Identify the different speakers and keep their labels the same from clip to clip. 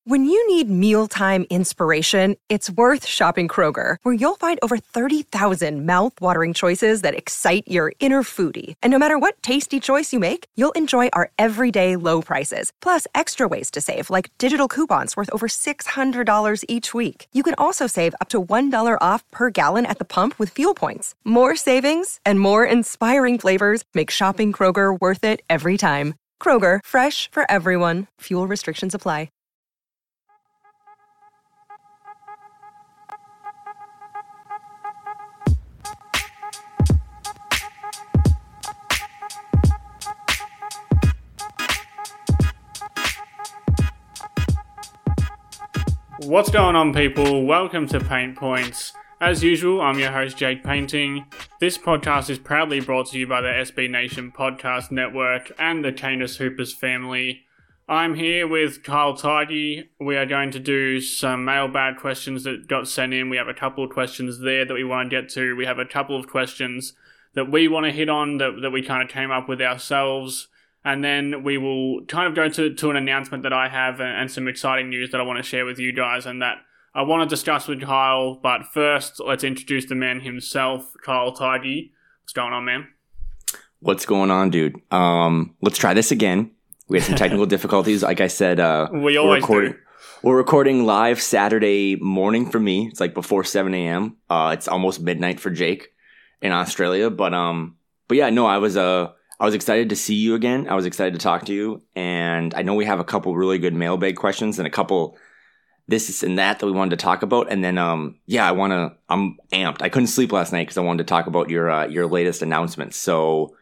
Speaker 1: When you need mealtime inspiration, it's worth shopping Kroger, where you'll find over 30,000 mouth-watering choices that excite your inner foodie. And no matter what tasty choice you make, you'll enjoy our everyday low prices, plus extra ways to save, like digital coupons worth over $600 each week. You can also save up to $1 off per gallon at the pump with fuel points. More savings and more inspiring flavors make shopping Kroger worth it every time. Kroger, fresh for everyone. Fuel restrictions apply.
Speaker 2: What's going on, people? Welcome to Paint Points. As usual, I'm your host, Jake Painting. This podcast is proudly brought to you by the SB Nation Podcast Network and the Canis Hoopers family. I'm here with Kyle Tighe. We are going to do some mailbag questions that got sent in. We have a couple of questions there that we want to get to. We have a couple of questions that we want to hit on that we kind of came up with ourselves. And then we will kind of go to an announcement that I have and some exciting news that I want to share with you guys and that I want to discuss with Kyle. But first, let's introduce the man himself, Kyle Tighe. What's going on, man?
Speaker 3: What's going on, dude? Let's try this again. We had some technical difficulties. Like I said,
Speaker 2: we always do.
Speaker 3: We're recording live Saturday morning for me. It's like before 7 a.m. It's almost midnight for Jake in Australia. But yeah, no, I was excited to see you again. I was excited to talk to you. And I know we have a couple really good mailbag questions and a couple this and that we wanted to talk about. And then, I'm amped. I couldn't sleep last night because I wanted to talk about your latest announcements. So,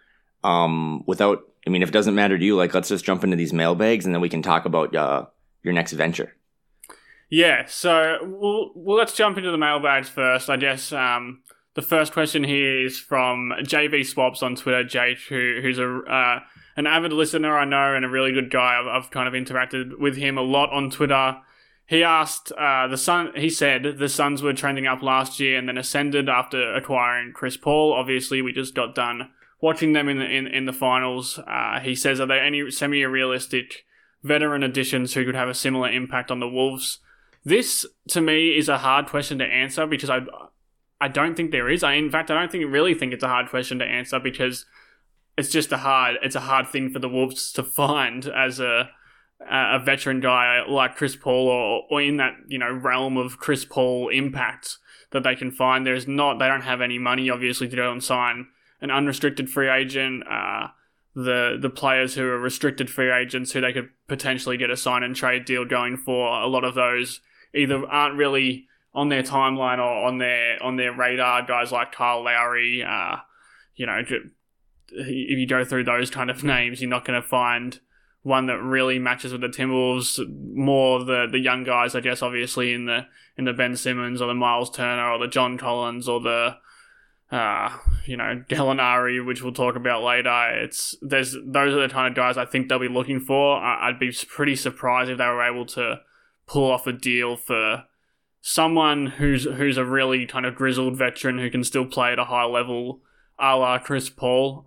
Speaker 3: if it doesn't matter to you, let's just jump into these mailbags and then we can talk about your next venture. Yeah.
Speaker 2: So let's jump into the mailbags first. I guess, the first question here is from JV Swaps on Twitter, Jake, who's an avid listener I know and a really good guy. I've kind of interacted with him a lot on Twitter. He asked, he said the Suns were trending up last year and then ascended after acquiring Chris Paul. Obviously, we just got done watching them in the finals. He says, are there any semi-realistic veteran additions who could have a similar impact on the Wolves? This, to me, is a hard question to answer because I don't think there is. In fact, I don't really think it's a hard question to answer because it's a hard thing for the Wolves to find as a veteran guy like Chris Paul or in that, realm of Chris Paul impact that they can find. They don't have any money, obviously, to go and sign an unrestricted free agent. The players who are restricted free agents who they could potentially get a sign and trade deal going for, a lot of those either aren't really on their timeline or on their radar. Guys like Kyle Lowry, if you go through those kind of names, you're not going to find one that really matches with the Timberwolves. More the young guys, I guess, obviously in the Ben Simmons or the Miles Turner or the John Collins or the Gallinari, which we'll talk about later. Those are the kind of guys I think they'll be looking for. I'd be pretty surprised if they were able to pull off a deal for someone who's a really kind of grizzled veteran who can still play at a high level, a la Chris Paul.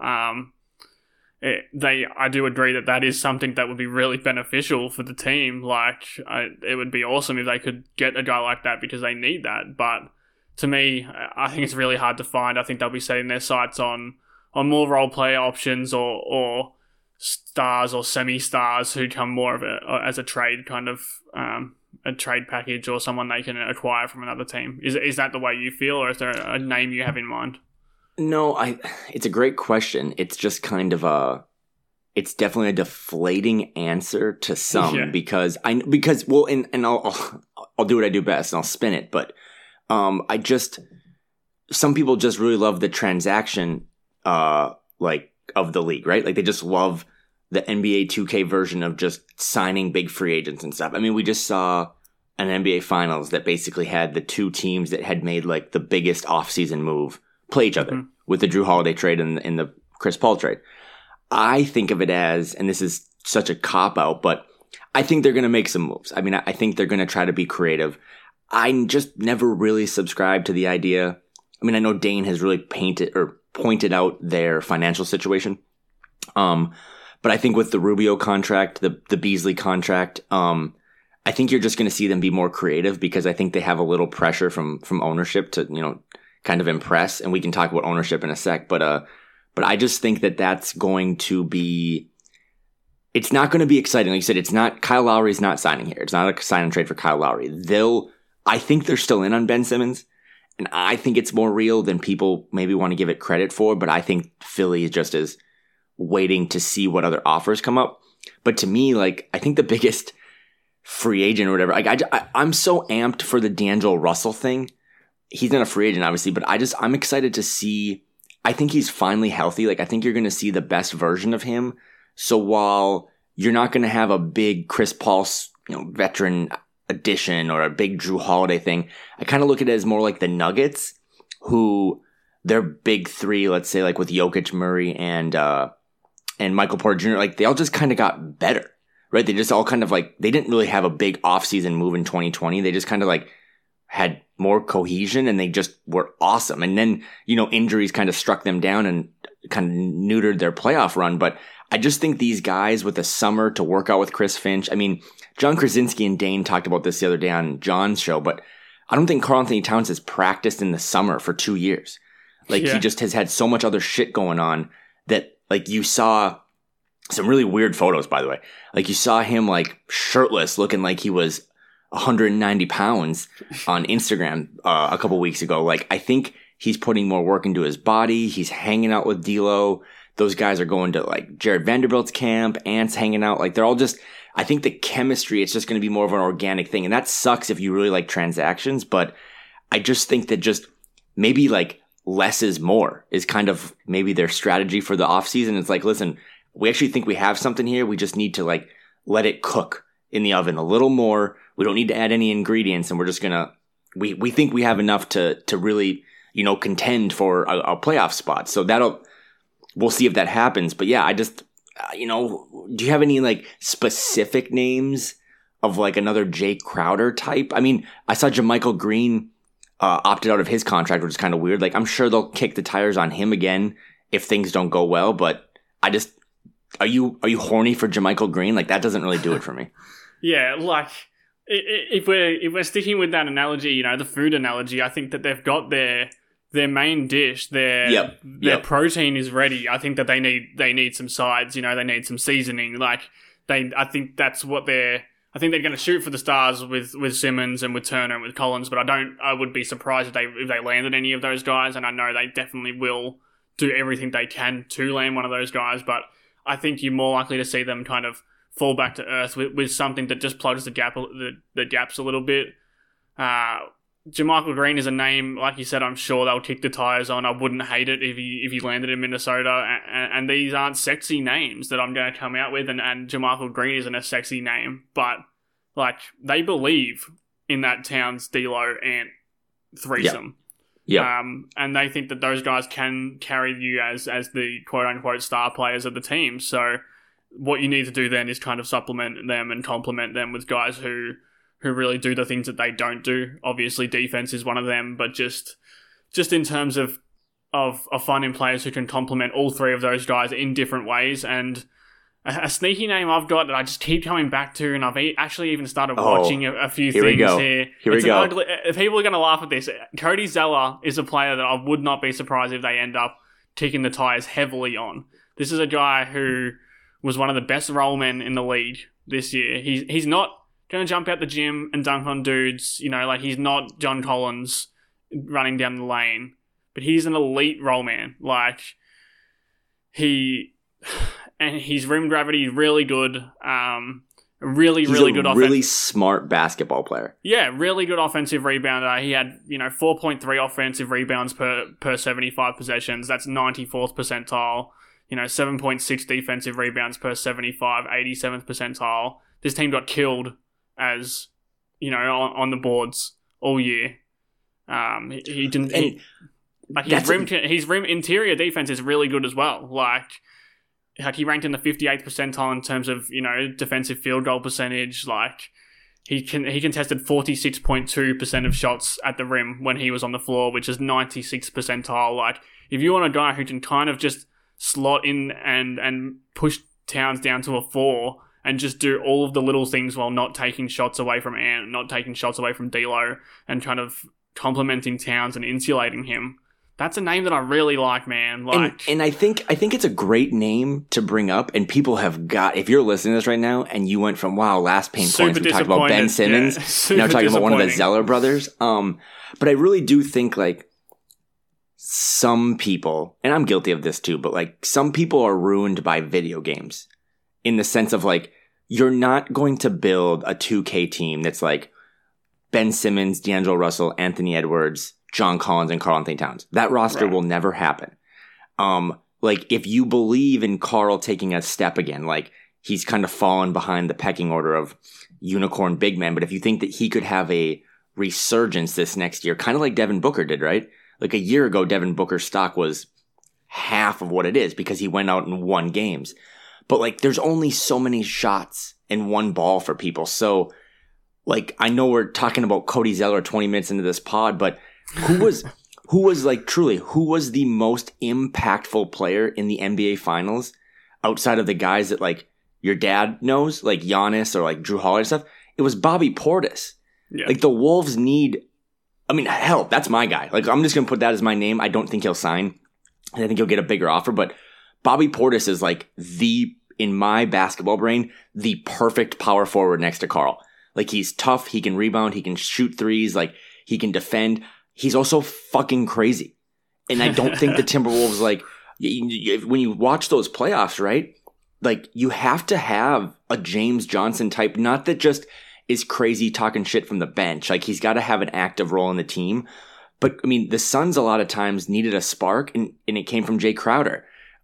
Speaker 2: I do agree that is something that would be really beneficial for the team. It would be awesome if they could get a guy like that because they need that. But to me, I think it's really hard to find. I think they'll be setting their sights on more role player options or stars or semi-stars who come more of as a trade kind of a trade package or someone they can acquire from another team. Is that the way you feel, or is there a name you have in mind?
Speaker 3: No, it's a great question. It's just kind of it's definitely a deflating answer to some. Yeah. because I'll do what I do best and I'll spin it. But some people just really love the transaction of the league, right? They just love the NBA 2K version of just signing big free agents and stuff. I mean, we just saw an NBA Finals that basically had the two teams that had made the biggest offseason move play each other with the Drew Holiday trade and the Chris Paul trade. I think of it as, and this is such a cop-out, but I think they're going to make some moves. I mean, I think they're going to try to be creative. I just never really subscribed to the idea. I mean, I know Dane has really pointed out their financial situation. But I think with the Rubio contract, the Beasley contract, I think you're just going to see them be more creative because I think they have a little pressure from ownership to, kind of impress. And we can talk about ownership in a sec, but I just think that that's going to be, it's not going to be exciting. Like you said, it's not, Kyle Lowry's not signing here. It's not a sign and trade for Kyle Lowry. I think they're still in on Ben Simmons, and I think it's more real than people maybe want to give it credit for, but I think Philly is just as waiting to see what other offers come up. But to me, like, I think the biggest free agent or whatever, like, I'm so amped for the D'Angelo Russell thing. He's not a free agent, obviously, but I'm excited to see, I think he's finally healthy. Like, I think you're going to see the best version of him. So while you're not going to have a big Chris Paul, veteran addition or a big Drew Holiday thing, I kind of look at it as more like the Nuggets, who their big three, let's say, like with Jokic, Murray, and Michael Porter Jr., like they all just kind of got better, right? They just all kind of like, they didn't really have a big offseason move in 2020. They just kind of like had more cohesion and they just were awesome. And then, injuries kind of struck them down and kind of neutered their playoff run. But I just think these guys with the summer to work out with Chris Finch. I mean, John Krasinski and Dane talked about this the other day on John's show, but I don't think Karl-Anthony Towns has practiced in the summer for 2 years. Like, He just has had so much other shit going on that, like, you saw some really weird photos, by the way. Like, you saw him, like, shirtless, looking like he was 190 pounds on Instagram a couple weeks ago. Like, I think he's putting more work into his body. He's hanging out with D'Lo. Those guys are going to, like, Jared Vanderbilt's camp. Ant's hanging out. Like, they're all just, I think the chemistry, it's just going to be more of an organic thing. And that sucks if you really like transactions. But I just think that just maybe, like, less is more is kind of maybe their strategy for the offseason. It's like, listen, we actually think we have something here. We just need to, like, let it cook in the oven a little more. We don't need to add any ingredients, and we're just gonna, we think we have enough to really, contend for a playoff spot. So we'll see if that happens. But yeah, I just, do you have any like specific names of like another Jay Crowder type? I mean, I saw JaMychal Green opted out of his contract, which is kind of weird. Like, I'm sure they'll kick the tires on him again if things don't go well. But I just, are you horny for JaMychal Green? Like, that doesn't really do it for me.
Speaker 2: Yeah, like, if we're sticking with that analogy, the food analogy, I think that they've got their main dish, their protein is ready. I think that they need some sides, they need some seasoning. Like, I think that's what I think they're going to shoot for the stars with Simmons and with Turner and with Collins, but I would be surprised if they landed any of those guys, and I know they definitely will do everything they can to land one of those guys, but I think you're more likely to see them kind of fall back to earth with something that just plugs the gaps a little bit. JaMychal Green is a name, like you said, I'm sure they'll kick the tires on. I wouldn't hate it if he landed in Minnesota. And these aren't sexy names that I'm going to come out with, and JaMychal Green isn't a sexy name, but like, they believe in that Towns, D'Lo, Ant threesome.
Speaker 3: Yeah.
Speaker 2: And they think that those guys can carry you as the quote unquote star players of the team. So what you need to do then is kind of supplement them and complement them with guys who really do the things that they don't do. Obviously, defense is one of them, but just in terms of finding players who can complement all three of those guys in different ways. And a sneaky name I've got that I just keep coming back to, and I've actually even started watching a few things here. Here we go. People are going to laugh at this. Cody Zeller is a player that I would not be surprised if they end up kicking the tires heavily on. This is a guy who was one of the best roll men in the league this year. He's not going to jump out the gym and dunk on dudes, like he's not John Collins running down the lane, but he's an elite roll man. Like, his rim gravity is really good. Really good offense. Really
Speaker 3: smart basketball player.
Speaker 2: Yeah, really good offensive rebounder. He had, 4.3 offensive rebounds per 75 possessions. That's 94th percentile. 7.6 defensive rebounds per 75, 87th percentile. This team got killed as, on the boards all year. He didn't. His rim interior defense is really good as well. Like he ranked in the 58th percentile in terms of defensive field goal percentage. Like he contested 46.2% of shots at the rim when he was on the floor, which is 96th percentile. Like, if you want a guy who can kind of just slot in and push Towns down to a 4 and just do all of the little things while not taking shots away from Ant, not taking shots away from D'Lo, and kind of complementing Towns and insulating him. That's a name that I really like, man.
Speaker 3: And I think it's a great name to bring up, and people have got, if you're listening to this right now and you went from, wow, last pain points, we talked about Ben Simmons, now talking about one of the Zeller brothers. But I really do think like some people, and I'm guilty of this too, but like some people are ruined by video games in the sense of like, you're not going to build a 2K team that's like Ben Simmons, D'Angelo Russell, Anthony Edwards, John Collins, and Karl-Anthony Towns. That roster will never happen. Like if you believe in Karl taking a step again, like he's kind of fallen behind the pecking order of unicorn big men, but if you think that he could have a resurgence this next year, kind of like Devin Booker did, right? Like a year ago, Devin Booker's stock was half of what it is because he went out and won games. But like there's only so many shots in one ball for people. So like I know we're talking about Cody Zeller 20 minutes into this pod, but who was the most impactful player in the NBA Finals outside of the guys that like your dad knows, like Giannis or like Drew Holiday and stuff? It was Bobby Portis. Yeah. Like the Wolves need, I mean, hell, that's my guy. Like I'm just going to put that as my name. I don't think he'll sign. I think he'll get a bigger offer, but Bobby Portis is like in my basketball brain, the perfect power forward next to Karl. Like he's tough. He can rebound. He can shoot threes. Like he can defend. He's also fucking crazy. And I don't think the Timberwolves, like, when you watch those playoffs, right? Like, you have to have a James Johnson type, not that just is crazy talking shit from the bench. Like, he's got to have an active role in the team. But, I mean, the Suns a lot of times needed a spark, and it came from Jay Crowder.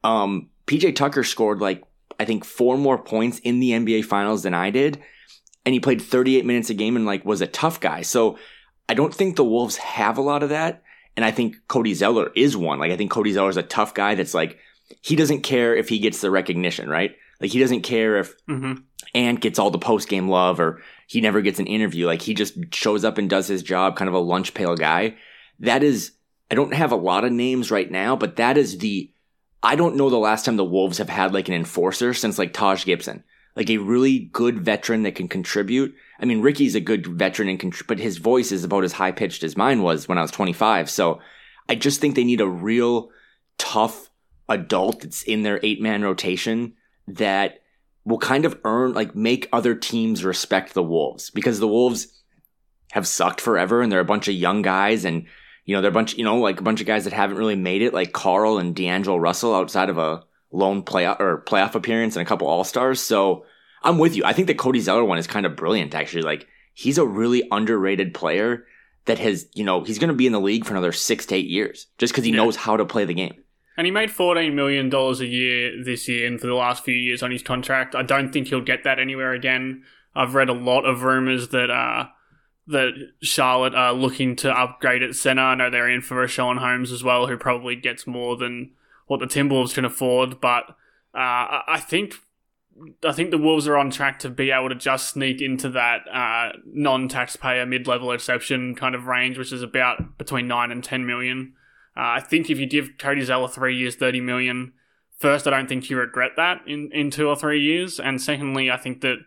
Speaker 3: PJ Tucker scored, like, I think 4 more points in the NBA Finals than I did. And he played 38 minutes a game and, like, was a tough guy. So, I don't think the Wolves have a lot of that. And I think Cody Zeller is one. Like, I think Cody Zeller is a tough guy that's like, he doesn't care if he gets the recognition, right? Like, he doesn't care if Ant gets all the post-game love or he never gets an interview. Like, he just shows up and does his job, kind of a lunch pail guy. That is, I don't have a lot of names right now, but that is I don't know the last time the Wolves have had like an enforcer since like Taj Gibson. Like a really good veteran that can contribute. I mean, Ricky's a good veteran, but his voice is about as high-pitched as mine was when I was 25. So I just think they need a real tough adult that's in their 8-man rotation that will kind of make other teams respect the Wolves. Because the Wolves have sucked forever, and they're a bunch of young guys, and they're a bunch of guys that haven't really made it, like Karl and D'Angelo Russell outside of a lone playoff appearance and a couple All-Stars. So I'm with you. I think the Cody Zeller one is kind of brilliant, actually. Like, he's a really underrated player that has, he's going to be in the league for another 6 to 8 years just because he knows how to play the game.
Speaker 2: And he made $14 million a year this year and for the last few years on his contract. I don't think he'll get that anywhere again. I've read a lot of rumors that Charlotte are looking to upgrade at center. I know they're in for Rashawn Holmes as well, who probably gets more than what the Timberwolves can afford, but I think the Wolves are on track to be able to just sneak into that non-taxpayer mid-level exception kind of range, which is about between 9 and 10 million. I think if you give Cody Zeller 3 years, 30 million, first, I don't think you regret that in 2 or 3 years, and secondly, I think that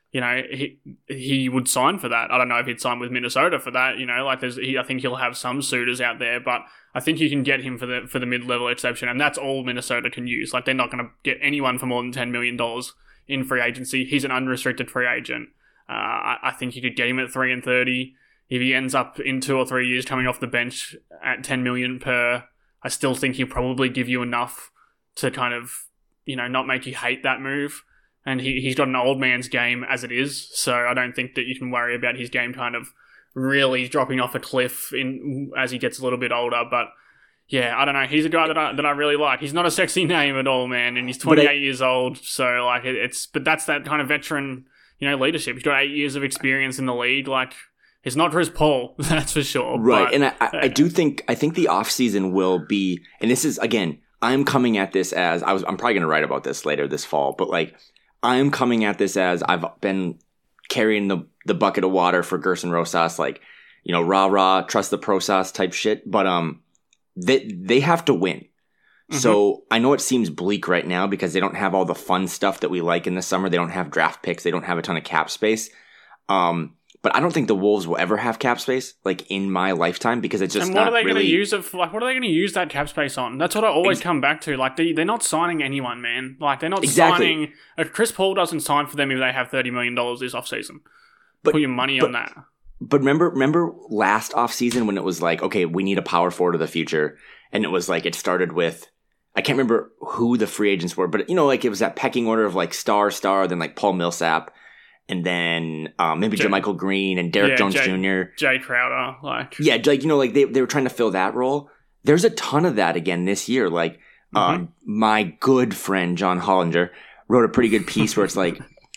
Speaker 2: he would sign for that. I don't know if he'd sign with Minnesota for that. I think he'll have some suitors out there, but I think you can get him for the mid-level exception, and that's all Minnesota can use. Like, they're not going to get anyone for more than $10 million in free agency. He's an unrestricted free agent. I think you could get him at 3 and 30. If he ends up in 2 or 3 years coming off the bench at $10 million per, I still think he'll probably give you enough to kind of, not make you hate that move. And he's got an old man's game as it is, so I don't think that you can worry about his game kind of really dropping off a cliff as he gets a little bit older. But yeah, I don't know. He's a guy that I really like. He's not a sexy name at all, man, and he's 28 years old. So like but that's that kind of veteran, leadership. He's got 8 years of experience in the league. Like, it's not Chris Paul, that's for sure.
Speaker 3: Right,
Speaker 2: but,
Speaker 3: and I think the offseason will be, and this is, again, I'm coming at this as I'm probably going to write about this later this fall, but like, I'm coming at this as I've been carrying the bucket of water for Gerson Rosas, like, rah-rah, trust the process type shit. But they have to win. So I know it seems bleak right now because they don't have all the fun stuff that we like in the summer. They don't have draft picks. They don't have a ton of cap space. But I don't think the Wolves will ever have cap space, like, in my lifetime, because it's just not really...
Speaker 2: And what are they going to use it for? Like, what are they going to use that cap space on? That's what I always come back to. Like, they're not signing anyone, man. Like, they're not signing... Chris Paul doesn't sign for them if they have $30 million this offseason. Put your money on that.
Speaker 3: But remember last offseason when it was like, okay, we need a power forward of the future, and it was like, it started with... I can't remember who the free agents were, but, like, it was that pecking order of, like, star, then, like, Paul Millsap, and then maybe JaMychal Green and Derek Jones Jr.
Speaker 2: Jay Crowder, like...
Speaker 3: Yeah, like, like, they were trying to fill that role. There's a ton of that again this year. Like, my good friend, John Hollinger, wrote a pretty good piece where it's like,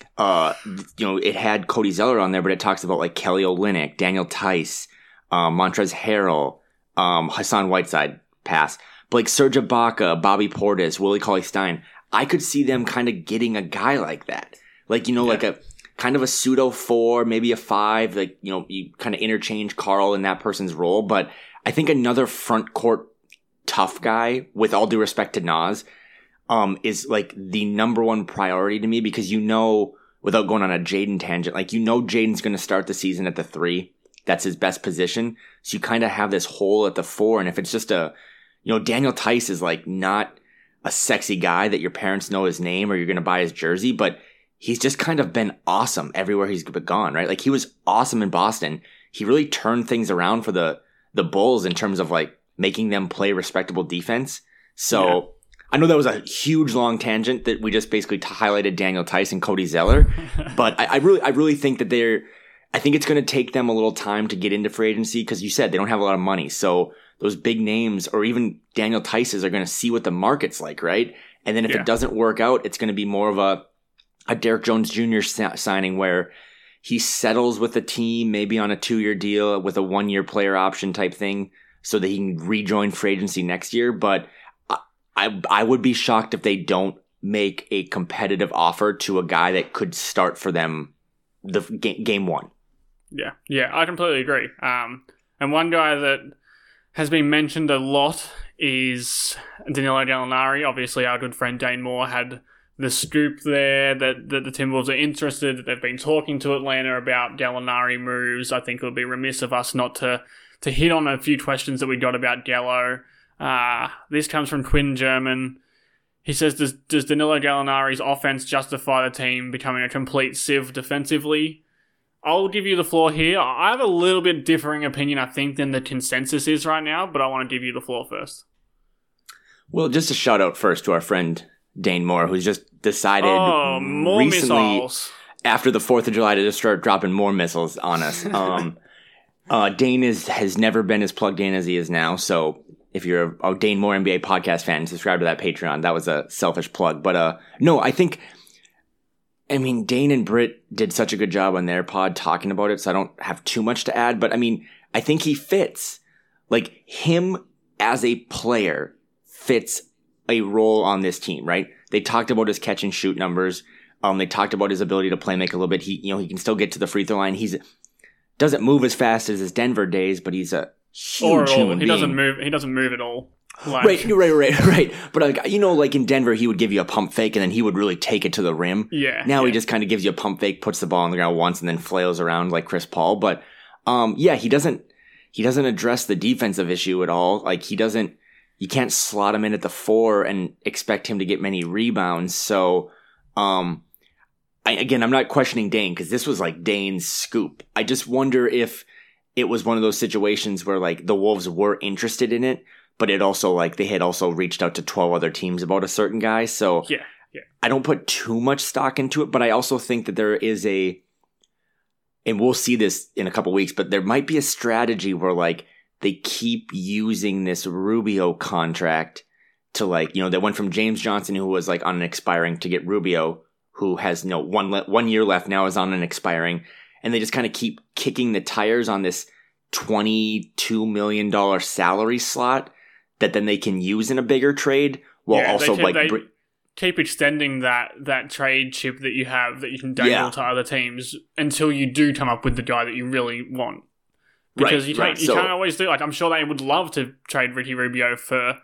Speaker 3: it had Cody Zeller on there, but it talks about, like, Kelly Olynyk, Daniel Tice, Montrezl Harrell, Hassan Whiteside, pass. But, like, Serge Ibaka, Bobby Portis, Willie Cauley-Stein, I could see them kind of getting a guy like that. Like, like a... kind of a pseudo 4, maybe a 5, like, you kind of interchange Carl in that person's role. But I think another front court tough guy, with all due respect to Nas, is like the number one priority to me because without going on a Jaden tangent, like, Jaden's going to start the season at the 3. That's his best position. So you kind of have this hole at the 4. And if it's just Daniel Tice is like not a sexy guy that your parents know his name or you're going to buy his jersey, but he's just kind of been awesome everywhere he's gone, right? Like, he was awesome in Boston. He really turned things around for the Bulls in terms of, like, making them play respectable defense. So I know that was a huge long tangent that we just basically highlighted Daniel Tice and Cody Zeller, but I really think that I think it's going to take them a little time to get into free agency because you said they don't have a lot of money. So those big names or even Daniel Tice's are going to see what the market's like, right? And then if it doesn't work out, it's going to be more of a Derek Jones Jr. signing where he settles with the team, maybe on a 2-year deal with a 1-year player option type thing so that he can rejoin free agency next year. But I would be shocked if they don't make a competitive offer to a guy that could start for them the game 1.
Speaker 2: Yeah, I completely agree. And one guy that has been mentioned a lot is Danilo Gallinari. Obviously, our good friend Dane Moore had the scoop there that the Timberwolves are interested, that they've been talking to Atlanta about Gallinari moves. I think it would be remiss of us not to hit on a few questions that we got about Gallo. This comes from Quinn German. He says, does Danilo Gallinari's offense justify the team becoming a complete sieve defensively? I'll give you the floor here. I have a little bit differing opinion, I think, than the consensus is right now, but I want to give you the floor first.
Speaker 3: Well, just a shout out first to our friend Dane Moore, who's just decided
Speaker 2: more
Speaker 3: recently
Speaker 2: missiles.
Speaker 3: After the 4th of July to just start dropping more missiles on us. Dane has never been as plugged in as he is now. So if you're a Dane Moore NBA podcast fan, subscribe to that Patreon. That was a selfish plug. But no, Dane and Britt did such a good job on their pod talking about it, so I don't have too much to add. But I think he fits. Like, him as a player fits a role on this team, right? They talked about his catch and shoot numbers. They talked about his ability to play make a little bit. He can still get to the free throw line. Doesn't move as fast as his Denver days, but he's a huge human being.
Speaker 2: He doesn't move at all. Like...
Speaker 3: Right. But like in Denver, he would give you a pump fake and then he would really take it to the rim.
Speaker 2: Yeah.
Speaker 3: Now he just kind of gives you a pump fake, puts the ball on the ground once, and then flails around like Chris Paul. But he doesn't address the defensive issue at all. Like, you can't slot him in at the 4 and expect him to get many rebounds. So, I'm not questioning Dane because this was like Dane's scoop. I just wonder if it was one of those situations where, like, the Wolves were interested in it, but it also, like, they had also reached out to 12 other teams about a certain guy. So
Speaker 2: yeah.
Speaker 3: I don't put too much stock into it, but I also think that there is and we'll see this in a couple weeks, but there might be a strategy where, like, they keep using this Rubio contract to, like, they went from James Johnson, who was, like, on an expiring, to get Rubio, who has 1 year left, now is on an expiring. And they just kind of keep kicking the tires on this $22 million salary slot that then they can use in a bigger trade while
Speaker 2: keep extending that trade chip that you have that you can dangle to other teams until you do come up with the guy that you really want. Because you can't always do, like, I'm sure they would love to trade Ricky Rubio for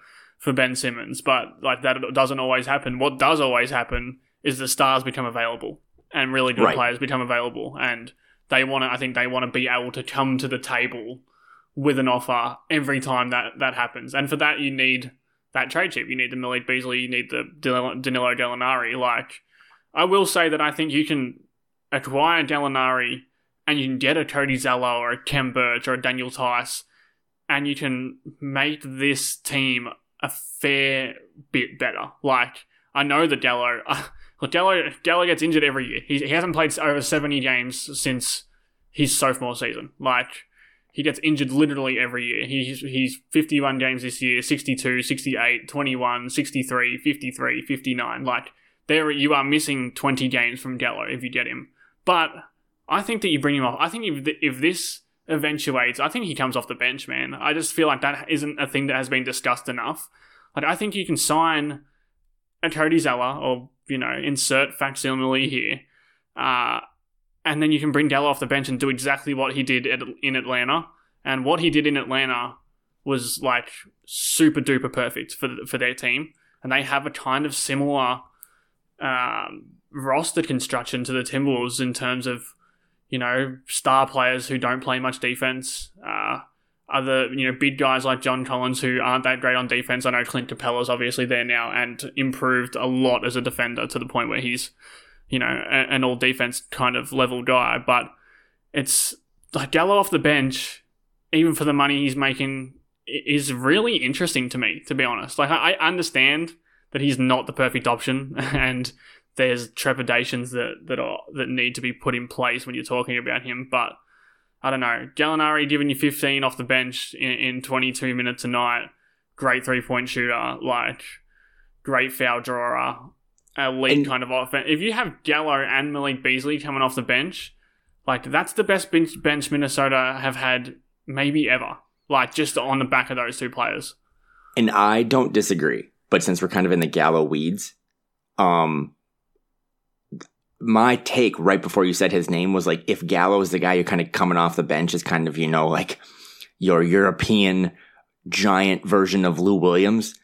Speaker 2: for Ben Simmons, but like that doesn't always happen. What does always happen is the stars become available and really good players become available, and I think they want to be able to come to the table with an offer every time that happens. And for that, you need that trade chip. You need the Malik Beasley, you need the Danilo Gallinari. Like, I will say that I think you can acquire Gallinari and you can get a Cody Zeller or a Kem Birch or a Daniel Tice, and you can make this team a fair bit better. Like, I know that Gallo gets injured every year. He hasn't played over 70 games since his sophomore season. Like, he gets injured literally every year. He's 51 games this year, 62, 68, 21, 63, 53, 59. Like, there you are missing 20 games from Gallo if you get him. But I think that you bring him off. I think if this eventuates, I think he comes off the bench, man. I just feel like that isn't a thing that has been discussed enough. Like, I think you can sign a Cody Zeller or, insert facsimile here, and then you can bring Gallo off the bench and do exactly what he did in Atlanta. And what he did in Atlanta was like super duper perfect for their team. And they have a kind of similar roster construction to the Timberwolves in terms of, star players who don't play much defense. Other, big guys like John Collins who aren't that great on defense. I know Clint Capella's obviously there now and improved a lot as a defender to the point where he's, an all-defense kind of level guy. But it's like Gallo off the bench, even for the money he's making, is really interesting to me, to be honest. Like, I understand that he's not the perfect option and there's trepidations that need to be put in place when you're talking about him, but I don't know. Gallinari giving you 15 off the bench in 22 minutes a night, great three-point shooter, like, great foul drawer, elite kind of offense. If you have Gallo and Malik Beasley coming off the bench, like, that's the best bench Minnesota have had maybe ever, like, just on the back of those two players.
Speaker 3: And I don't disagree, but since we're kind of in the Gallo weeds, my take right before you said his name was like, if Gallo is the guy you're kind of coming off the bench is kind of, like your European giant version of Lou Williams.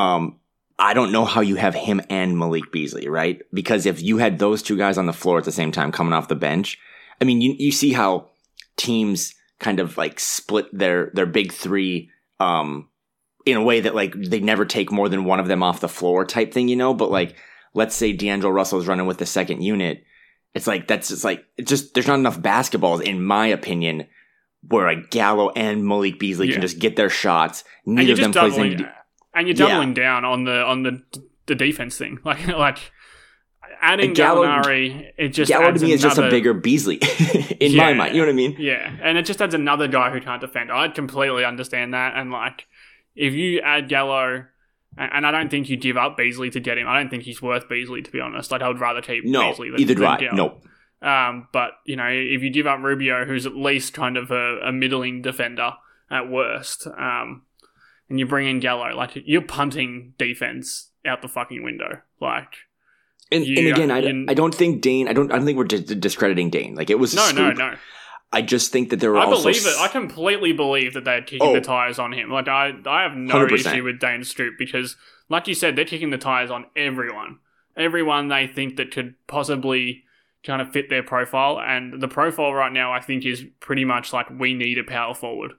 Speaker 3: I don't know how you have him and Malik Beasley, right? Because if you had those two guys on the floor at the same time coming off the bench, I mean, you see how teams kind of like split their big three, in a way that like they never take more than one of them off the floor type thing, but like, let's say D'Angelo Russell's running with the second unit. It's like, there's not enough basketballs, in my opinion, where a Gallo and Malik Beasley can just get their shots. Neither of them plays any.
Speaker 2: And you're doubling down on the defense thing. Like adding Gallinari, it just
Speaker 3: Gallo
Speaker 2: adds
Speaker 3: to me is just a bigger Beasley in my mind. You know what I mean?
Speaker 2: Yeah. And it just adds another guy who can't defend. I completely understand that. And like, if you add Gallo, and I don't think you give up Beasley to get him. I don't think he's worth Beasley, to be honest. Like, I would rather keep Beasley than Gallo.
Speaker 3: Nope.
Speaker 2: But, if you give up Rubio, who's at least kind of a middling defender at worst, and you bring in Gallo, like, you're punting defense out the fucking window. Like,
Speaker 3: and again, I don't think Dane. I don't think we're discrediting Dane. Like, it was
Speaker 2: no.
Speaker 3: I just think that there were also...
Speaker 2: I completely believe that they're kicking the tires on him. Like, I have no 100%. Issue with Dane Stroop because, like you said, they're kicking the tires on everyone. Everyone they think that could possibly kind of fit their profile. And the profile right now, I think, is pretty much like, we need a power forward.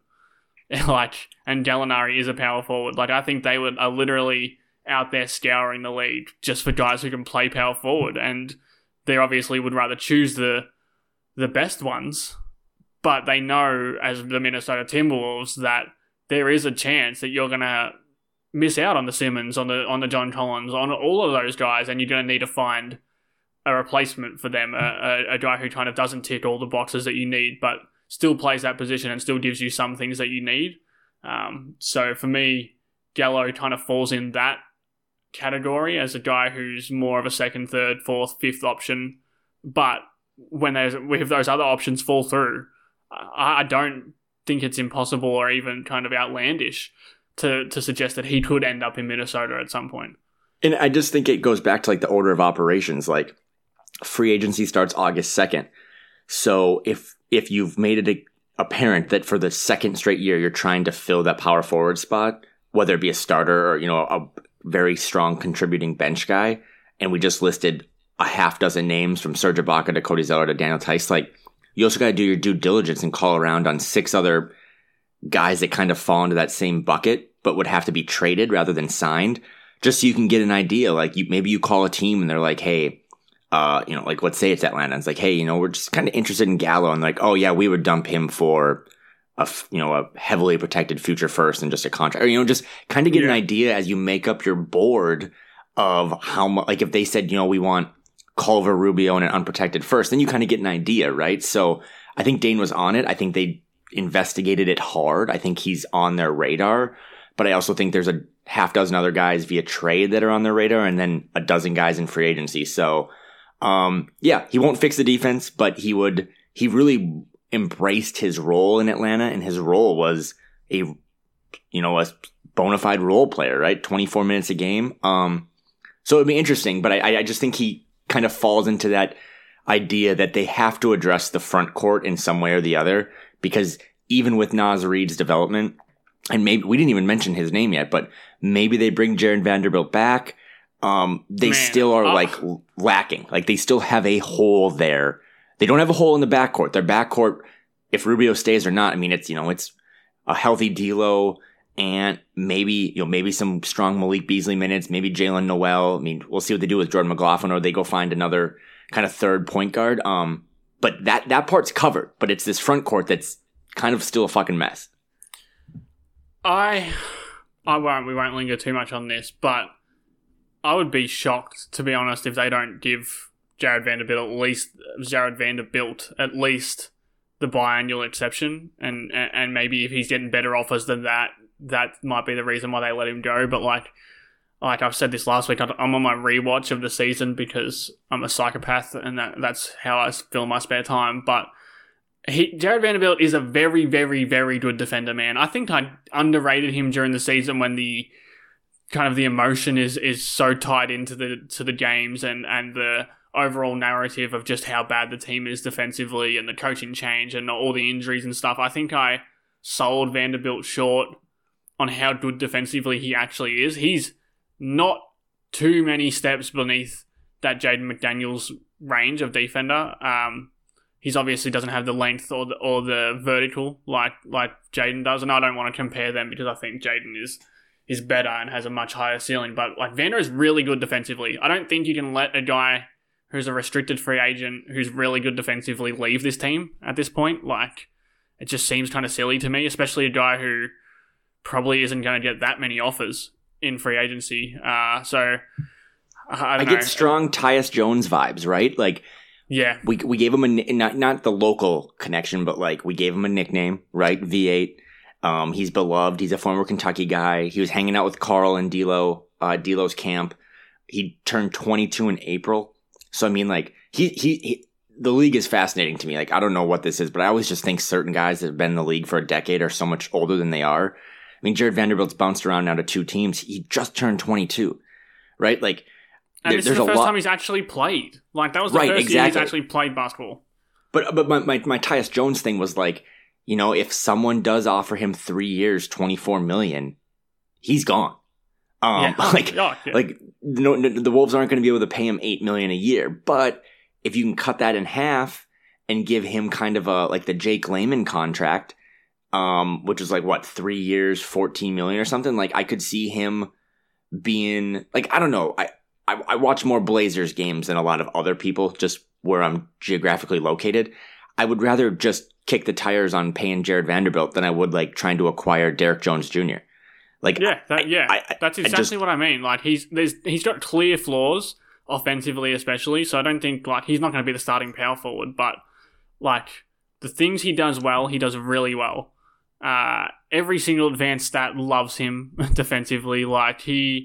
Speaker 2: And Gallinari is a power forward. Like, I think they are literally out there scouring the league just for guys who can play power forward. And they obviously would rather choose the best ones. But they know, as the Minnesota Timberwolves, that there is a chance that you're going to miss out on the Simmons, on the John Collins, on all of those guys, and you're going to need to find a replacement for them, a guy who kind of doesn't tick all the boxes that you need, but still plays that position and still gives you some things that you need. So for me, Gallo kind of falls in that category as a guy who's more of a second, third, fourth, fifth option. But if those other options fall through, I don't think it's impossible or even kind of outlandish to suggest that he could end up in Minnesota at some point.
Speaker 3: And I just think it goes back to like the order of operations. Like, free agency starts August 2nd. So if you've made it apparent that for the second straight year you're trying to fill that power forward spot, whether it be a starter or, a very strong contributing bench guy, and we just listed a half dozen names from Serge Ibaka to Cody Zeller to Daniel Tice, like, you also got to do your due diligence and call around on 6 other guys that kind of fall into that same bucket, but would have to be traded rather than signed, just so you can get an idea. Like, maybe you call a team and they're like, hey, like, let's say it's Atlanta. It's like, hey, we're just kind of interested in Gallo. And like, oh yeah, we would dump him for a heavily protected future first and just a contract, or, just kind of get an idea as you make up your board of how much, like, if they said, we want Culver, Rubio, and an unprotected first, then you kind of get an idea, right? So I think Dane was on it. I think they investigated it hard. I think he's on their radar, but I also think there's a half dozen other guys via trade that are on their radar, and then a dozen guys in free agency. So, he won't fix the defense, but he really embraced his role in Atlanta, and his role was a bona fide role player, right? 24 minutes a game. So it'd be interesting, but I just think he kind of falls into that idea that they have to address the front court in some way or the other, because even with Naz Reid's development, and maybe we didn't even mention his name yet, but maybe they bring Jared Vanderbilt back. They still are lacking. Like, they still have a hole there. They don't have a hole in the backcourt. Their backcourt, if Rubio stays or not, I mean, it's a healthy D'Lo and maybe some strong Malik Beasley minutes, maybe Jalen Noel. I mean, we'll see what they do with Jordan McLaughlin, or they go find another kind of third point guard. But that part's covered, but it's this front court that's kind of still a fucking mess.
Speaker 2: We won't linger too much on this, but I would be shocked, to be honest, if they don't give Jared Vanderbilt at least the biannual exception, and maybe if he's getting better offers than that might be the reason why they let him go. But like I've said this last week, I'm on my rewatch of the season because I'm a psychopath, and that's how I fill my spare time. But Jared Vanderbilt is a very, very, very good defender, man. I think I underrated him during the season when the kind of the emotion is so tied into the games and the overall narrative of just how bad the team is defensively and the coaching change and all the injuries and stuff. I think I sold Vanderbilt short on how good defensively he actually is. He's not too many steps beneath that Jaden McDaniels range of defender. He's obviously doesn't have the length or the vertical like Jaden does, and I don't want to compare them because I think Jaden is better and has a much higher ceiling. But like, Vander is really good defensively. I don't think you can let a guy who's a restricted free agent who's really good defensively leave this team at this point. Like, it just seems kind of silly to me, especially a guy who probably isn't going to get that many offers in free agency. So I
Speaker 3: get strong Tyus Jones vibes, right? Like,
Speaker 2: yeah,
Speaker 3: we gave him not the local connection, but like we gave him a nickname, right? V8. He's beloved. He's a former Kentucky guy. He was hanging out with Carl and D'Lo's camp. He turned 22 in April. So I mean, like, he the league is fascinating to me. Like, I don't know what this is, but I always just think certain guys that have been in the league for a decade are so much older than they are. I mean, Jared Vanderbilt's bounced around now to 2 teams. He just turned 22, right? Like,
Speaker 2: and this is the first time he's actually played. Like, that was the first year he's actually played basketball.
Speaker 3: But my Tyus Jones thing was like, if someone does offer him 3 years, $24 million, he's gone. Like the Wolves aren't going to be able to pay him $8 million a year. But if you can cut that in half and give him kind of like the Jake Layman contract, which is like what, 3 years, $14 million or something. Like, I could see him being like, I don't know. I watch more Blazers games than a lot of other people, just where I'm geographically located. I would rather just kick the tires on paying Jared Vanderbilt than I would like trying to acquire Derek Jones Jr. Like,
Speaker 2: that's exactly what I mean. Like, he's got clear flaws offensively, especially. So I don't think like he's not going to be the starting power forward, but like the things he does well, he does really well. Every single advanced stat loves him defensively. Like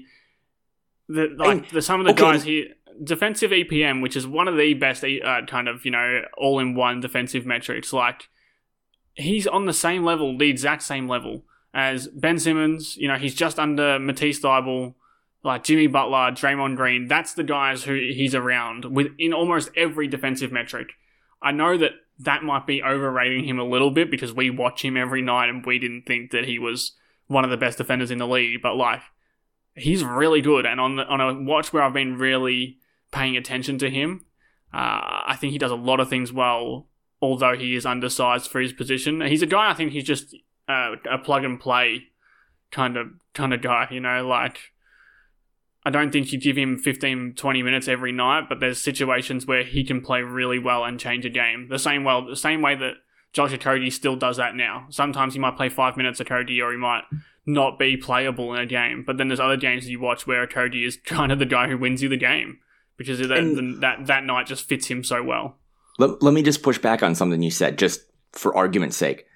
Speaker 2: some of the guys here, defensive EPM, which is one of the best kind of all-in-one defensive metrics. Like, he's on the same level, the exact same level as Ben Simmons. He's just under Matisse Thybulle, like Jimmy Butler, Draymond Green. That's the guys who he's around with in almost every defensive metric. I know that might be overrating him a little bit because we watch him every night and we didn't think that he was one of the best defenders in the league, but like he's really good. And on a watch where I've been really paying attention to him, I think he does a lot of things well, although he is undersized for his position. He's a guy, I think he's just a plug and play kind of guy, you know, like I don't think you give him 15, 20 minutes every night, but there's situations where he can play really well and change a game. The same way that Josh Okogie still does that now. Sometimes he might play 5 minutes Okogie, or he might not be playable in a game. But then there's other games that you watch where Okogie is kind of the guy who wins you the game, because that night just fits him so well.
Speaker 3: Let me just push back on something you said, just for argument's sake.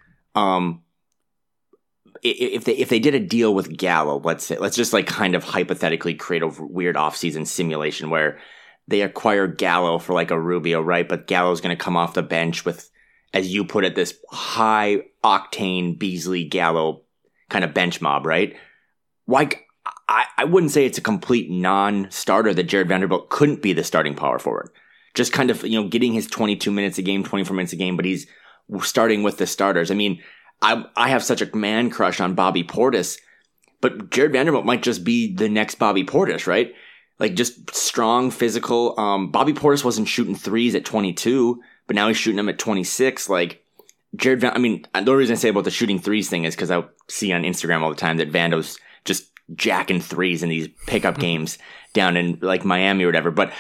Speaker 3: If they did a deal with Gallo, let's just like kind of hypothetically create a weird offseason simulation where they acquire Gallo for like a Rubio, right? But Gallo's going to come off the bench with, as you put it, this high octane Beasley Gallo kind of bench mob, right? Like I wouldn't say it's a complete non-starter that Jared Vanderbilt couldn't be the starting power forward. Just kind of, you know, getting his 22 minutes a game, 24 minutes a game, but he's starting with the starters. I mean, I have such a man crush on Bobby Portis, but Jared Vanderbilt might just be the next Bobby Portis, right? Like just strong, physical. Bobby Portis wasn't shooting threes at 22, but now he's shooting them at 26. Like Jared the only reason I say about the shooting threes thing is because I see on Instagram all the time that Vando's just jacking threes in these pickup games down in like Miami or whatever. But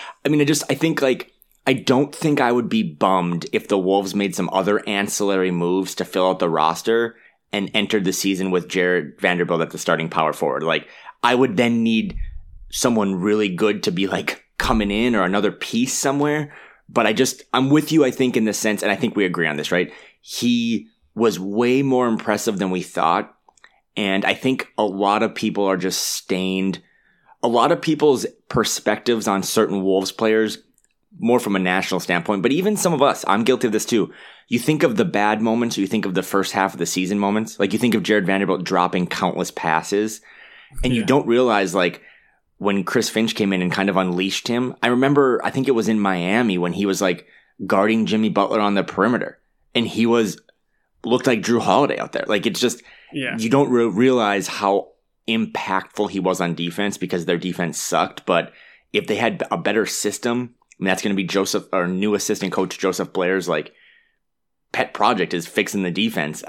Speaker 3: I don't think I would be bummed if the Wolves made some other ancillary moves to fill out the roster and entered the season with Jared Vanderbilt at the starting power forward. Like I would then need someone really good to be like coming in, or another piece somewhere. But I'm with you, I think, in the sense, and I think we agree on this, right? He was way more impressive than we thought. And I think a lot of people are just stained. A lot of people's perspectives on certain Wolves players, more from a national standpoint, but even some of us, I'm guilty of this too. You think of the bad moments, or you think of the first half of the season moments. Like you think of Jared Vanderbilt dropping countless passes, and you don't realize like when Chris Finch came in and kind of unleashed him. I remember, I think it was in Miami when he was like guarding Jimmy Butler on the perimeter, and he looked like Drew Holiday out there. Like it's just, you don't realize how impactful he was on defense because their defense sucked. But if they had a better system, and that's going to be Joseph, our new assistant coach, Joseph Blair's like pet project is fixing the defense.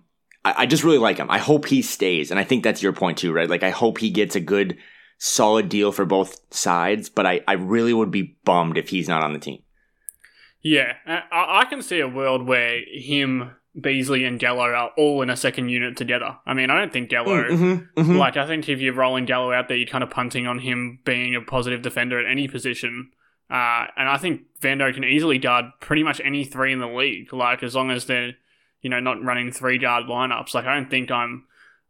Speaker 3: I just really like him. I hope he stays. And I think that's your point too, right? Like I hope he gets a good, solid deal for both sides, but I really would be bummed if he's not on the team.
Speaker 2: Yeah. I can see a world where him, Beasley and Gallo are all in a second unit together. I mean, I don't think Gallo, like I think if you're rolling Gallo out there, you're kind of punting on him being a positive defender at any position. And I think Vando can easily guard pretty much any three in the league. Like as long as they're, you know, not running 3-guard lineups. Like I don't think I'm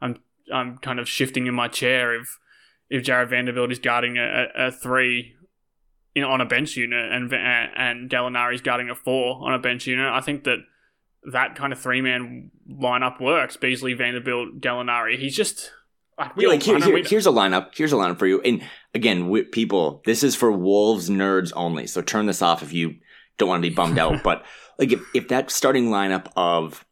Speaker 2: kind of shifting in my chair if Jared Vanderbilt is guarding a 3 on a bench unit and Gallinari's guarding a 4 on a bench unit. I think that kind of 3-man lineup works. Beasley, Vanderbilt, Gallinari. He's just.
Speaker 3: Here's a lineup. Here's a lineup for you. And again, people, this is for Wolves nerds only. So turn this off if you don't want to be bummed out. But like, if that starting lineup of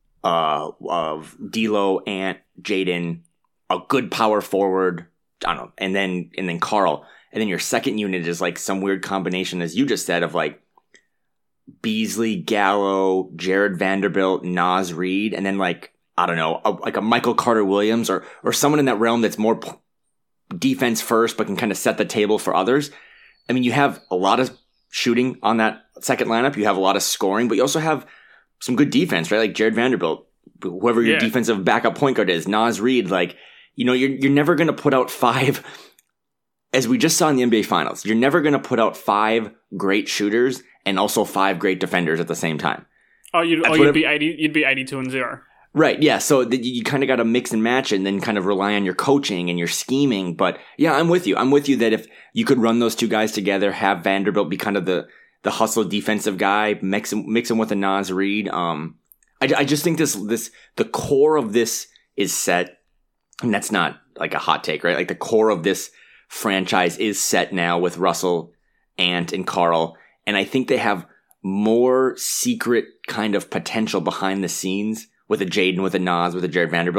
Speaker 3: D'Lo, Ant, Jaden, a good power forward, I don't know, and then Carl, and then your second unit is like some weird combination, as you just said, of like Beasley, Gallo, Jared Vanderbilt, Naz Reid, and then like, I don't know, like a Michael Carter-Williams or someone in that realm that's more defense first, but can kind of set the table for others. I mean, you have a lot of shooting on that second lineup. You have a lot of scoring, but you also have some good defense, right? Like Jared Vanderbilt, whoever your defensive backup point guard is, Naz Reid, like, you know, you're never going to put out 5, as we just saw in the NBA Finals, you're never going to put out 5 great shooters and also 5 great defenders at the same time.
Speaker 2: You'd be 82-0.
Speaker 3: Right, yeah, so you kind of got to mix and match and then kind of rely on your coaching and your scheming. But yeah, I'm with you. I'm with you that if you could run those two guys together, have Vanderbilt be kind of the hustle defensive guy, mix him with a Naz Reid. I just think the core of this is set, and that's not like a hot take, right? Like the core of this franchise is set now with Russell, Ant, and Carl. And I think they have more secret kind of potential behind the scenes with a Jaden, with a Naz, with a Jared Vanderbilt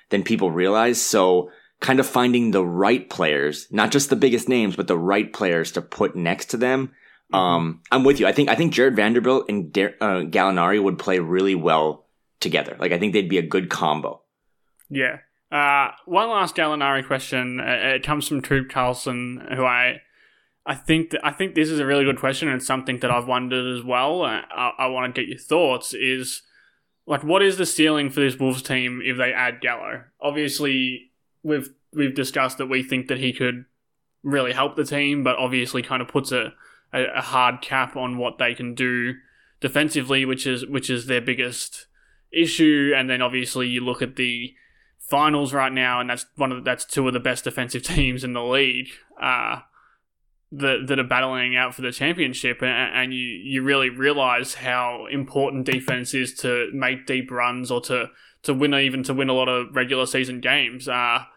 Speaker 3: than people realize. So kind of finding the right players, not just the biggest names, but the right players to put next to them. I'm with you. I think Jared Vanderbilt and Gallinari would play really well together. Like, I think they'd be a good combo.
Speaker 2: Yeah. One last Gallinari question. It comes from Troop Carlson, who I think this is a really good question, and it's something that I've wondered as well. I want to get your thoughts. Is like, what is the ceiling for this Wolves team if they add Gallo? Obviously, we've discussed that we think that he could really help the team, but obviously kind of puts a hard cap on what they can do defensively, which is their biggest issue. And then obviously you look at the finals right now, and that's two of the best defensive teams in the league that are battling out for the championship, and you really realize how important defense is to make deep runs or to win a lot of regular season games.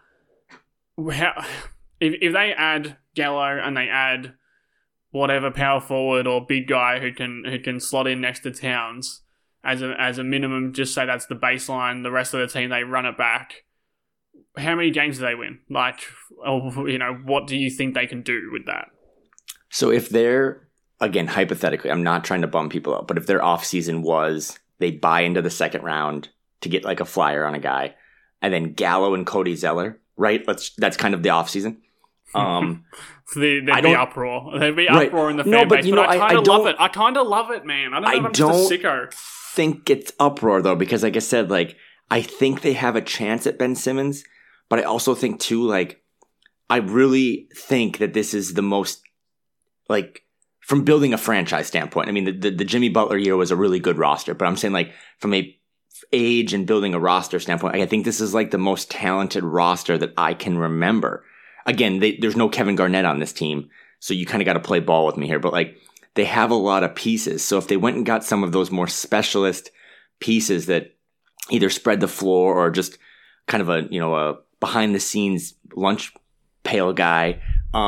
Speaker 2: If they add Gallo and they add whatever power forward or big guy who can slot in next to Towns as a minimum, just say that's the baseline. The rest of the team, they run it back. How many games do they win? Like, what do you think they can do with that?
Speaker 3: So if they're, again, hypothetically, I'm not trying to bum people out, but if their offseason was they buy into the second round to get like a flyer on a guy, and then Gallo and Cody Zeller, right? That's kind of the offseason.
Speaker 2: There'd be uproar. There'd be uproar in the fan base. But I kind of love it. I kind of love it, man. I don't know if I'm just a sicko.
Speaker 3: Think it's uproar though, because like I said, like, I think they have a chance at Ben Simmons, but I also think too, like, I really think that this is the most, like, from building a franchise standpoint. I mean, the Jimmy Butler year was a really good roster, but I'm saying, like, from a age and building a roster standpoint, I think this is like the most talented roster that I can remember. Again, there's no Kevin Garnett on this team, so you kind of got to play ball with me here, but like, they have a lot of pieces. So if they went and got some of those more specialist pieces that either spread the floor or just kind of a behind the scenes lunch pail guy,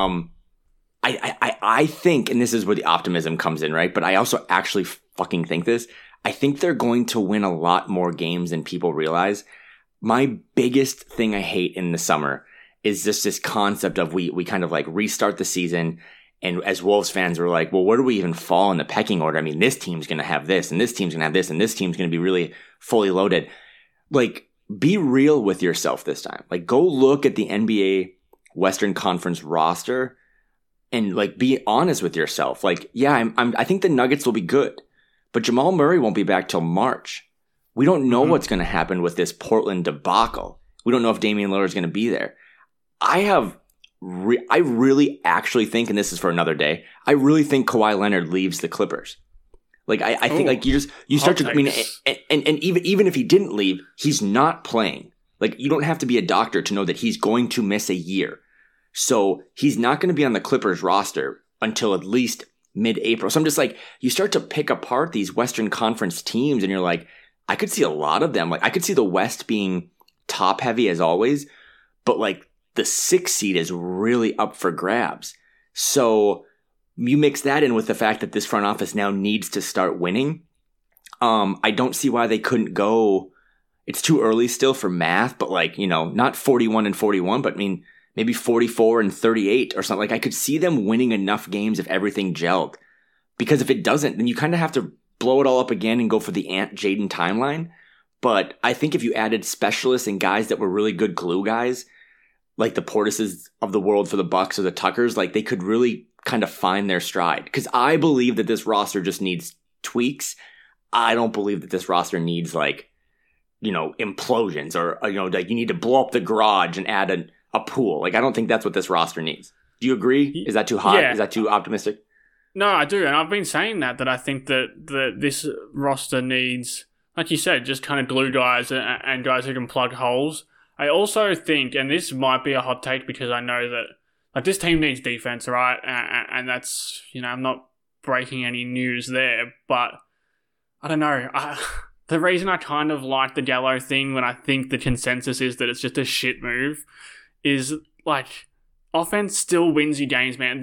Speaker 3: I think, and this is where the optimism comes in, right? But I also actually fucking think this. I think they're going to win a lot more games than people realize. My biggest thing I hate in the summer is just this concept of we kind of like restart the season, and as Wolves fans, we're like, well, where do we even fall in the pecking order? I mean, this team's going to have this, and this team's going to have this, and this team's going to be really fully loaded. Like, be real with yourself this time. Like, go look at the NBA Western Conference roster and like be honest with yourself. Like, yeah, I think the Nuggets will be good, but Jamal Murray won't be back till March. We don't know what's going to happen with this Portland debacle. We don't know if Damian Lillard is going to be there. I really actually think, and this is for another day, I really think Kawhi Leonard leaves the Clippers. Like, I think like you start to, I mean, and even if he didn't leave, he's not playing. Like, you don't have to be a doctor to know that he's going to miss a year. So he's not going to be on the Clippers roster until at least mid-April. So I'm just like, you start to pick apart these Western Conference teams, and you're like, I could see a lot of them. Like, I could see the West being top heavy as always, but like the 6th seed is really up for grabs. So you mix that in with the fact that this front office now needs to start winning. I don't see why they couldn't go. It's too early still for math, but like, not 41-41, but I mean, maybe 44-38 or something. Like, I could see them winning enough games if everything gelled. Because if it doesn't, then you kind of have to blow it all up again and go for the Ant Jaden timeline. But I think if you added specialists and guys that were really good glue guys, like the Portises of the world for the Bucks or the Tuckers, like they could really kind of find their stride. Because I believe that this roster just needs tweaks. I don't believe that this roster needs like, implosions or, like you need to blow up the garage and add a pool. Like, I don't think that's what this roster needs. Do you agree? Is that too hot? Yeah. Is that too optimistic?
Speaker 2: No, I do. And I've been saying that I think that this roster needs, like you said, just kind of glue guys and guys who can plug holes. I also think, and this might be a hot take because I know that like this team needs defense, right? And that's, I'm not breaking any news there, but I don't know. The reason I kind of like the Gallo thing when I think the consensus is that it's just a shit move is like offense still wins you games, man.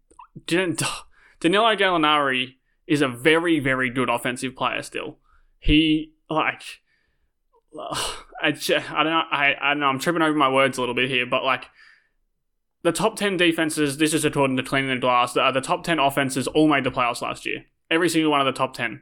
Speaker 2: Danilo Gallinari is a very, very good offensive player still. He I don't know. I don't know. I'm tripping over my words a little bit here, but like the top 10 defenses, this is according to Cleaning the Glass, the top 10 offenses all made the playoffs last year. Every single one of the top 10.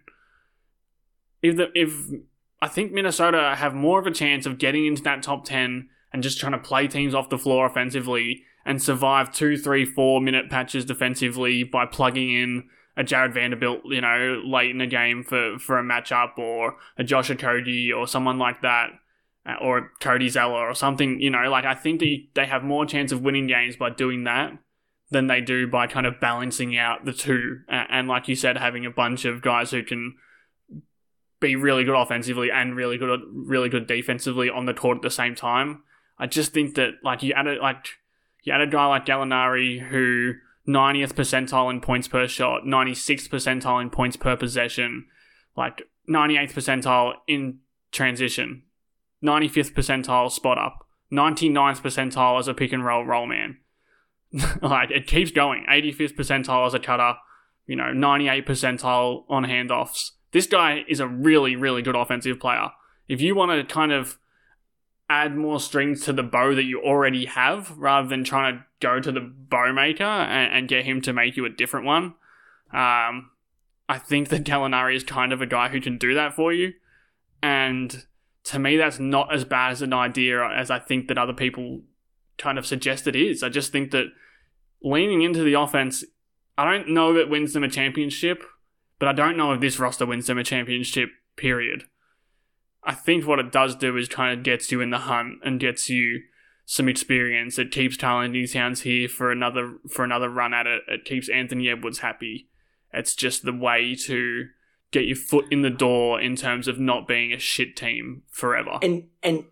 Speaker 2: If I think Minnesota have more of a chance of getting into that top 10 and just trying to play teams off the floor offensively and survive 2, 3, 4 minute patches defensively by plugging in a Jared Vanderbilt, late in the game for a matchup, or a Josh Okogie or someone like that, or Cody Zeller or something, I think they have more chance of winning games by doing that than they do by kind of balancing out the two. And like you said, having a bunch of guys who can be really good offensively and really good defensively on the court at the same time. I just think that you add a guy like Gallinari who 90th percentile in points per shot, 96th percentile in points per possession, 98th percentile in transition, 95th percentile spot up, 99th percentile as a pick and roll man. It keeps going. 85th percentile as a cutter, 98th percentile on handoffs. This guy is a really, really good offensive player. If you want to kind of add more strings to the bow that you already have, rather than trying to go to the bow maker and get him to make you a different one, I think that Gallinari is kind of a guy who can do that for you. And to me, that's not as bad as an idea as I think that other people kind of suggest it is. I just think that leaning into the offense, I don't know if it wins them a championship, but I don't know if this roster wins them a championship, period. I think what it does do is kind of gets you in the hunt and gets you some experience. It keeps Karl-Anthony Towns here for another run at it. It keeps Anthony Edwards happy. It's just the way to get your foot in the door in terms of not being a shit team forever.
Speaker 3: And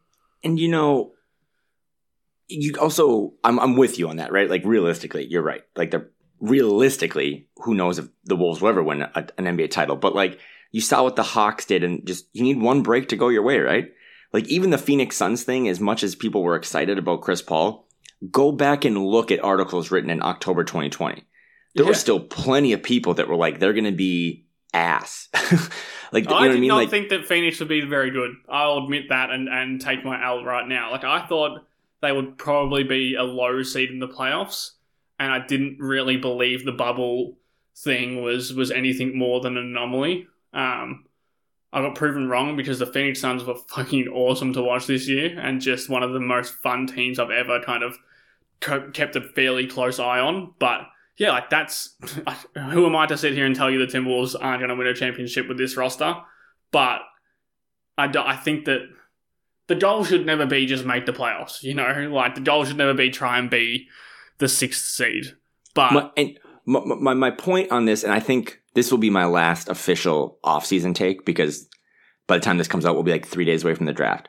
Speaker 3: you also, I'm with you on that, right? Realistically, you're right. Realistically, who knows if the Wolves will ever win an NBA title, but you saw what the Hawks did, and just you need one break to go your way, right? Even the Phoenix Suns thing, as much as people were excited about Chris Paul, go back and look at articles written in October 2020. There were still plenty of people that were they're going to be ass.
Speaker 2: I did not think that Phoenix would be very good. I'll admit that and take my L right now. I thought they would probably be a low seed in the playoffs, and I didn't really believe the bubble thing was anything more than an anomaly. I got proven wrong because the Phoenix Suns were fucking awesome to watch this year and just one of the most fun teams I've ever kind of kept a fairly close eye on. But yeah, that's who am I to sit here and tell you the Timberwolves aren't going to win a championship with this roster? But I think that the goal should never be just make the playoffs. The goal should never be try and be the 6th seed. But
Speaker 3: my point on this, and I think this will be my last official offseason take because by the time this comes out, we'll be 3 days away from the draft.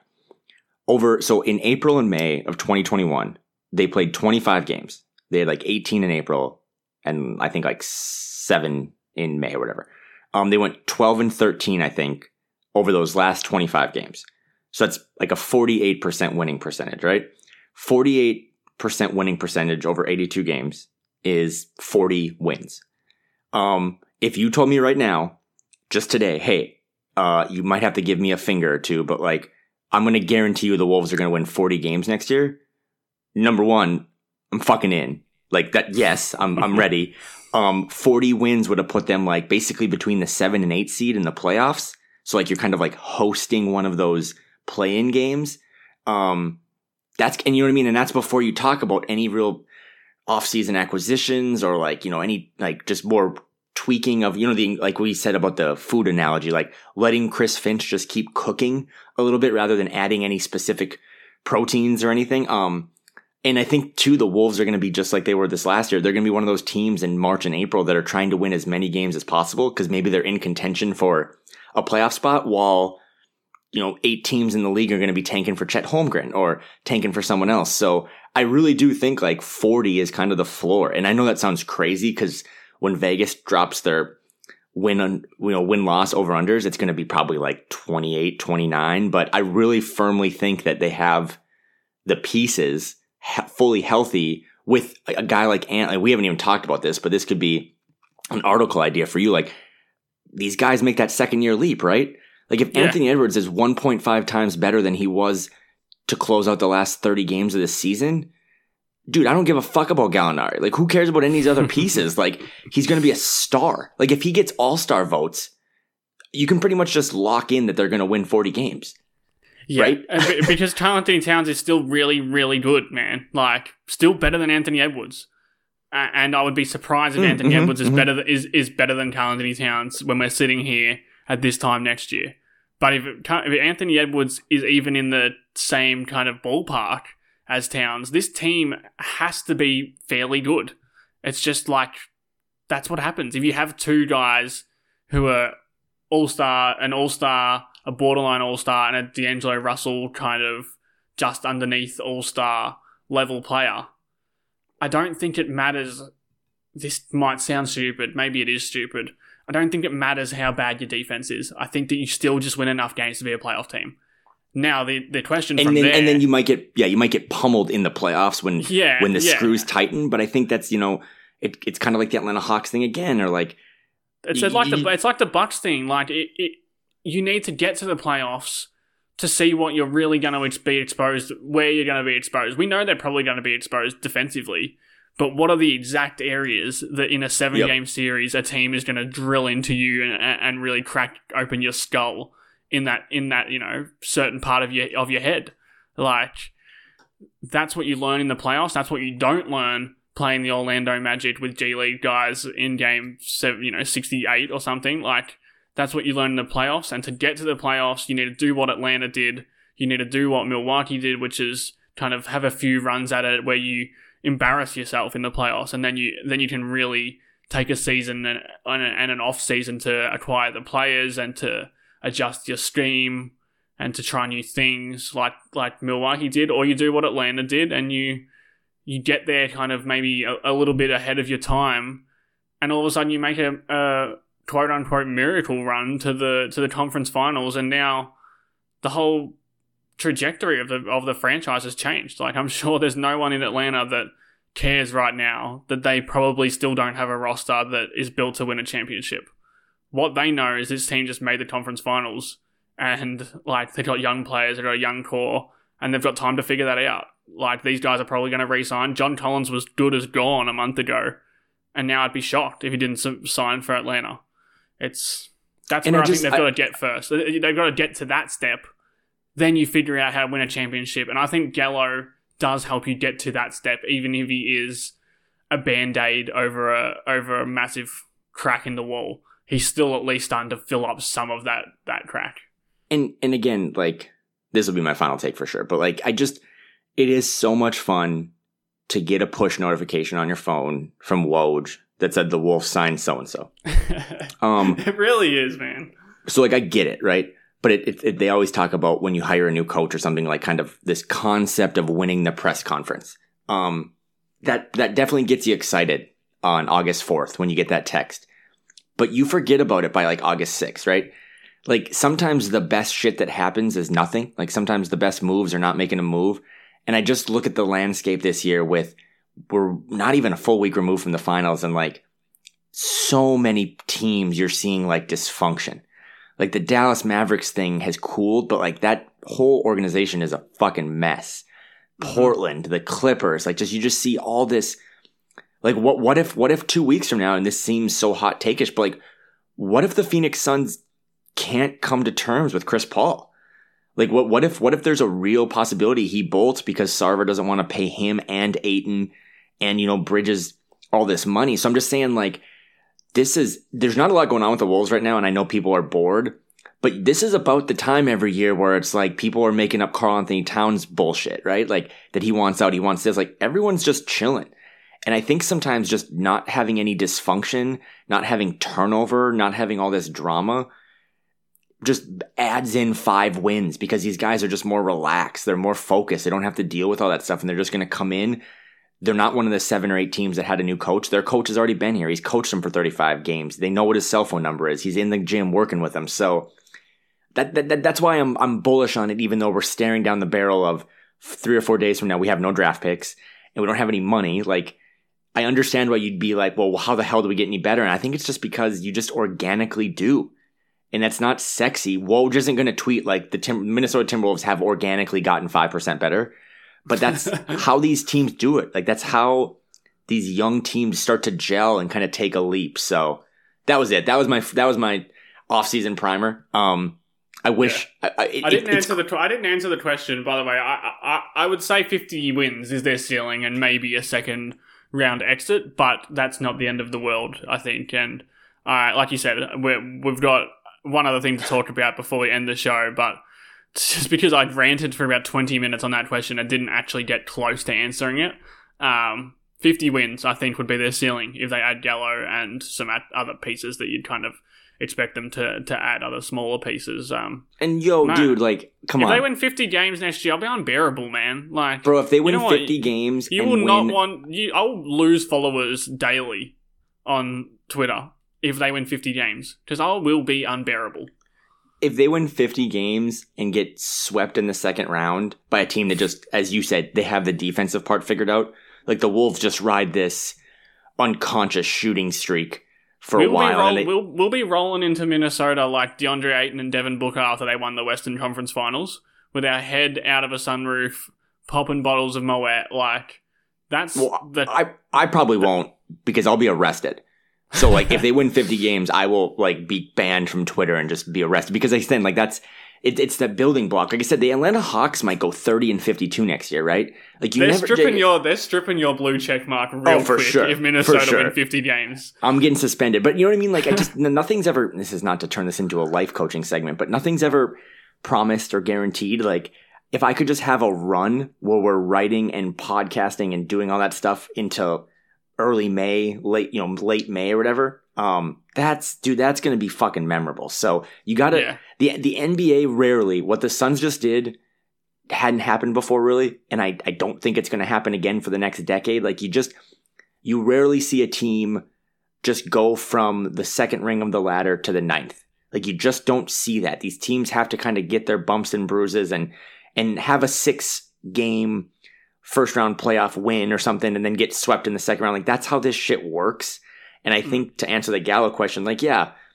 Speaker 3: So in April and May of 2021, they played 25 games. They had 18 in April and I think 7 in May or whatever. They went 12-13, I think, over those last 25 games. So that's a 48% winning percentage, right? 48% winning percentage over 82 games is 40 wins. If you told me right now, just today, hey, you might have to give me a finger or two, but I'm going to guarantee you the Wolves are going to win 40 games next year. Number one, I'm fucking in. That, yes, I'm ready. 40 wins would have put them basically between the 7 and 8 seed in the playoffs. So you're kind of hosting one of those play-in games. And you know what I mean? And that's before you talk about any real off-season acquisitions or any just more tweaking of, like we said about the food analogy, letting Chris Finch just keep cooking a little bit rather than adding any specific proteins or anything. And I think too, the Wolves are going to be just like they were this last year. They're going to be one of those teams in March and April that are trying to win as many games as possible because maybe they're in contention for a playoff spot while 8 teams in the league are going to be tanking for Chet Holmgren or tanking for someone else. So I really do think 40 is kind of the floor. And I know that sounds crazy because when Vegas drops their win-loss over-unders, it's going to be probably 28, 29. But I really firmly think that they have the pieces fully healthy with a guy like Ant. We haven't even talked about this, but this could be an article idea for you. These guys make that second-year leap, right? Like if Anthony Edwards is 1.5 times better than he was to close out the last 30 games of the season, dude, I don't give a fuck about Gallinari. Like, who cares about any of these other pieces? Like, he's going to be a star. Like, if he gets all-star votes, you can pretty much just lock in that they're going to win 40 games.
Speaker 2: Yeah,
Speaker 3: right?
Speaker 2: Because Karl-Anthony Towns is still really, really good, man. Like, still better than Anthony Edwards. And I would be surprised if Anthony Edwards is better than Karl-Anthony Towns when we're sitting here at this time next year. But if Anthony Edwards is even in the same kind of ballpark as Towns, this team has to be fairly good. It's just like, that's what happens. If you have two guys who are an all-star, a borderline all-star, and a D'Angelo Russell kind of just underneath all-star level player, I don't think it matters. This might sound stupid. Maybe it is stupid. I don't think it matters how bad your defense is. I think that you still just win enough games to be a playoff team. Now, the question and then
Speaker 3: you might get pummeled in the playoffs when the screws tighten. But I think that's, it's kind of like the Atlanta Hawks thing again, or like
Speaker 2: it's like the Bucks thing. Like you need to get to the playoffs to see what you're really going to be exposed, where you're going to be exposed. We know they're probably going to be exposed defensively, but what are the exact areas that in a 7-game series a team is going to drill into you and really crack open your skull in that certain part of your head? Like, that's what you learn in the playoffs. That's what you don't learn playing the Orlando Magic with G League guys in game 68 or something. Like, that's what you learn in the playoffs. And to get to the playoffs, you need to do what Atlanta did. You need to do what Milwaukee did, which is kind of have a few runs at it where you embarrass yourself in the playoffs, and then you can really take a season and an off season to acquire the players and to adjust your scheme and to try new things like Milwaukee did, or you do what Atlanta did and you get there kind of maybe a little bit ahead of your time, and all of a sudden you make a quote unquote miracle run to the conference finals, and now the whole trajectory of the franchise has changed. Like, I'm sure there's no one in Atlanta that cares right now that they probably still don't have a roster that is built to win a championship. What they know is this team just made the conference finals, and like, they got young players, they got a young core, and they've got time to figure that out. Like, these guys are probably going to re-sign. John Collins was good as gone a month ago, and now I'd be shocked if he didn't sign for Atlanta. That's where I think they've got to get first. They've got to get to that step. Then you figure out how to win a championship. And I think Gallo does help you get to that step, even if he is a Band-Aid over a massive crack in the wall. He's still at least starting to fill up some of that crack. And
Speaker 3: again, like, this will be my final take for sure. But like, it is so much fun to get a push notification on your phone from Woj that said the Wolves signed so-and-so.
Speaker 2: It really is, man.
Speaker 3: So like, I get it, right? But they always talk about when you hire a new coach or something, like kind of this concept of winning the press conference. That definitely gets you excited on August 4th when you get that text. But you forget about it by like August 6th, right? Like, sometimes the best shit that happens is nothing. Like, sometimes the best moves are not making a move. And I just look at the landscape this year we're not even a full week removed from the finals, and like, so many teams you're seeing like dysfunction. Like, the Dallas Mavericks thing has cooled, but like, that whole organization is a fucking mess. Portland, the Clippers, like, you just see all this. Like, what if 2 weeks from now, and this seems so hot take-ish, but like, what if the Phoenix Suns can't come to terms with Chris Paul? Like, what if there's a real possibility he bolts because Sarver doesn't want to pay him and Ayton and, Bridges all this money? So I'm just saying, like, there's not a lot going on with the Wolves right now, and I know people are bored, but this is about the time every year where it's like people are making up Karl-Anthony Towns bullshit, right? Like, that he wants out, he wants this. Like, everyone's just chilling. And I think sometimes just not having any dysfunction, not having turnover, not having all this drama just adds in 5 wins because these guys are just more relaxed. They're more focused. They don't have to deal with all that stuff, and they're just going to come in. They're not one of the 7 or 8 teams that had a new coach. Their coach has already been here. He's coached them for 35 games. They know what his cell phone number is. He's in the gym working with them. So that's why I'm bullish on it, even though we're staring down the barrel of 3 or 4 days from now, we have no draft picks and we don't have any money. Like, I understand why you'd be like, well, how the hell do we get any better? And I think it's just because you just organically do. and that's not sexy. Woj isn't going to tweet like the Minnesota Timberwolves have organically gotten 5% better, but that's how these teams do it. Like that's how these young teams start to gel and kind of take a leap. So that was it. That was my off-season primer. I wish
Speaker 2: I didn't answer the question. By the way, I would say 50 wins is their ceiling and maybe a second round exit, but that's not the end of the world, I think. And like you said, we've got one other thing to talk about before we end the show, but just because I ranted for about 20 minutes on that question and didn't actually get close to answering it, 50 wins, I think, would be their ceiling if they add Gallo and some other pieces that you'd kind of expect them to add, other smaller pieces.
Speaker 3: Dude, like, come on.
Speaker 2: If they win 50 games next year, I'll be unbearable, man. Like,
Speaker 3: bro, if they win 50 games,
Speaker 2: I'll lose followers daily on Twitter if they win 50 games, because I will be unbearable.
Speaker 3: If they win 50 games and get swept in the second round by a team that just, as you said, they have the defensive part figured out, like the Wolves just ride this unconscious shooting streak for a while.
Speaker 2: We'll be rolling into Minnesota like DeAndre Ayton and Devin Booker after they won the Western Conference Finals with our head out of a sunroof, popping bottles of Moet. Like, that's...
Speaker 3: I probably won't, because I'll be arrested. So, like, if they win 50 games, I will, like, be banned from Twitter and just be arrested. Because I said, like, it's that building block. Like I said, the Atlanta Hawks might go 30-52 next year, right? Like
Speaker 2: they're stripping your blue check mark real quick
Speaker 3: sure.
Speaker 2: if Minnesota win 50 games.
Speaker 3: I'm getting suspended. But you know what I mean? Like, nothing's ever, this is not to turn this into a life coaching segment, but nothing's ever promised or guaranteed. Like, if I could just have a run where we're writing and podcasting and doing all that stuff into early May, late May or whatever, that's going to be fucking memorable. So you gotta, the NBA rarely, what the Suns just did hadn't happened before really. And I don't think it's going to happen again for the next decade. Like you rarely see a team just go from the second ring of the ladder to the ninth. Like you just don't see that. These teams have to kind of get their bumps and bruises and have a 6-game first round playoff win or something and then get swept in the second round. Like that's how this shit works. And I think to answer the Gallo question, like,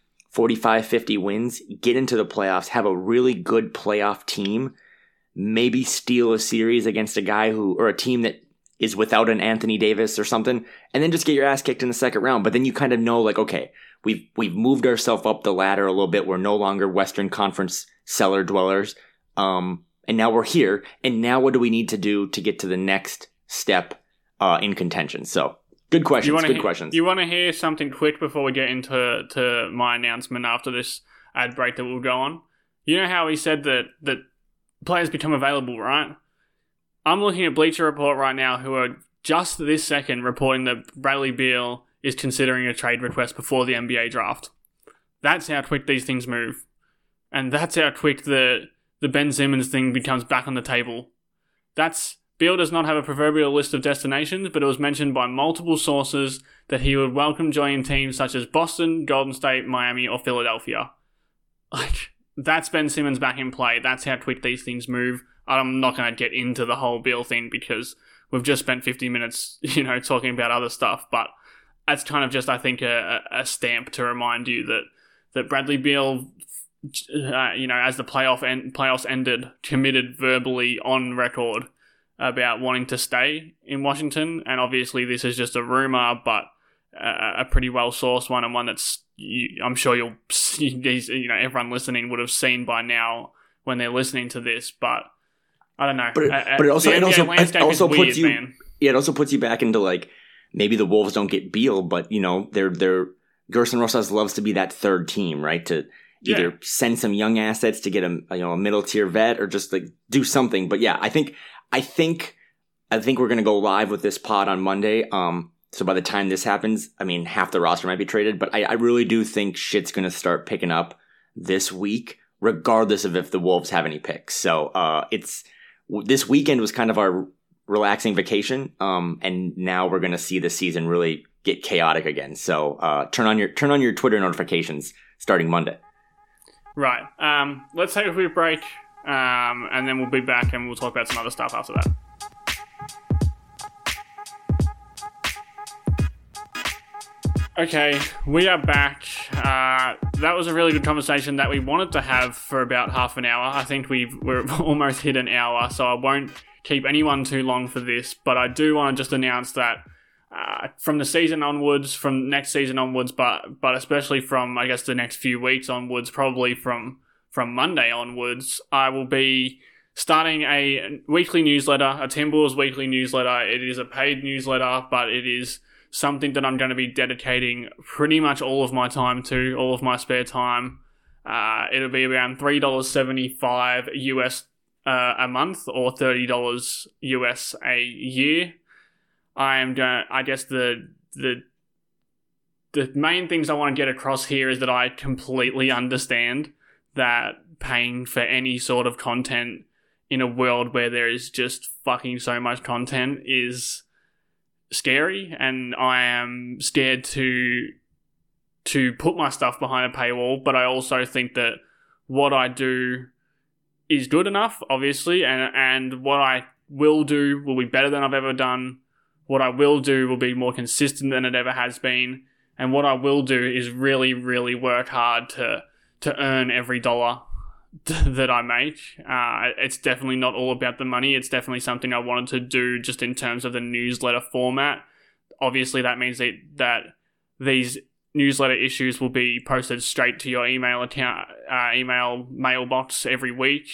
Speaker 3: 45, 50 wins, get into the playoffs, have a really good playoff team, maybe steal a series against a guy or a team that is without an Anthony Davis or something, and then just get your ass kicked in the second round. But then you kind of know, like, okay, we've moved ourselves up the ladder a little bit. We're no longer Western Conference cellar dwellers. And now we're here. And now what do we need to do to get to the next step in contention? So good questions. Questions.
Speaker 2: You want to hear something quick before we get into my announcement after this ad break that we'll go on? You know how he said that players become available, right? I'm looking at Bleacher Report right now, who are just this second reporting that Bradley Beal is considering a trade request before the NBA draft. That's how quick these things move. And that's how quick the Ben Simmons thing becomes back on the table. Beal does not have a proverbial list of destinations, but it was mentioned by multiple sources that he would welcome joining teams such as Boston, Golden State, Miami, or Philadelphia. Like, that's Ben Simmons back in play. That's how quick these things move. I'm not going to get into the whole Beal thing because we've just spent 50 minutes, talking about other stuff, but that's kind of just, I think, a stamp to remind you that Bradley Beal, as the playoffs ended, committed verbally on record about wanting to stay in Washington. And obviously this is just a rumor, but a pretty well-sourced one, and one that's, I'm sure you'll see, everyone listening would have seen by now when they're listening to this, but I don't know.
Speaker 3: But it also puts you, man. Yeah, it also puts you back into, like, maybe the Wolves don't get Beal, but they're Gerson Rosas loves to be that third team, right? To either send some young assets to get a middle tier vet or just like do something. But yeah, I think we're gonna go live with this pod on Monday. So by the time this happens, I mean, half the roster might be traded, but I really do think shit's gonna start picking up this week, regardless of if the Wolves have any picks. So this weekend was kind of our relaxing vacation, and now we're gonna see the season really get chaotic again. So turn on your Twitter notifications starting Monday.
Speaker 2: Right. Let's take a quick break, and then we'll be back and we'll talk about some other stuff after that. Okay, we are back. that was a really good conversation that we wanted to have for about half an hour. I think we're almost hit an hour, so I won't keep anyone too long for this. But I do want to just announce that from the season onwards, from next season onwards, but especially from, I guess, the next few weeks onwards, probably from Monday onwards, I will be starting a weekly newsletter, a Timberwolves weekly newsletter. It is a paid newsletter, but it is something that I'm going to be dedicating pretty much all of my time to, all of my spare time. It'll be around $3.75 US a month, or $30 US a year. I guess the main things I want to get across here is that I completely understand that paying for any sort of content in a world where there is just fucking so much content is scary, and I am scared to put my stuff behind a paywall. But I also think that what I do is good enough, obviously, and what I will do will be better than I've ever done. What I will do will be more consistent than it ever has been, and what I will do is really, really work hard to earn every dollar that I make. It's definitely not all about the money. It's definitely something I wanted to do just in terms of the newsletter format. Obviously, that means that these newsletter issues will be posted straight to your email account, email mailbox every week.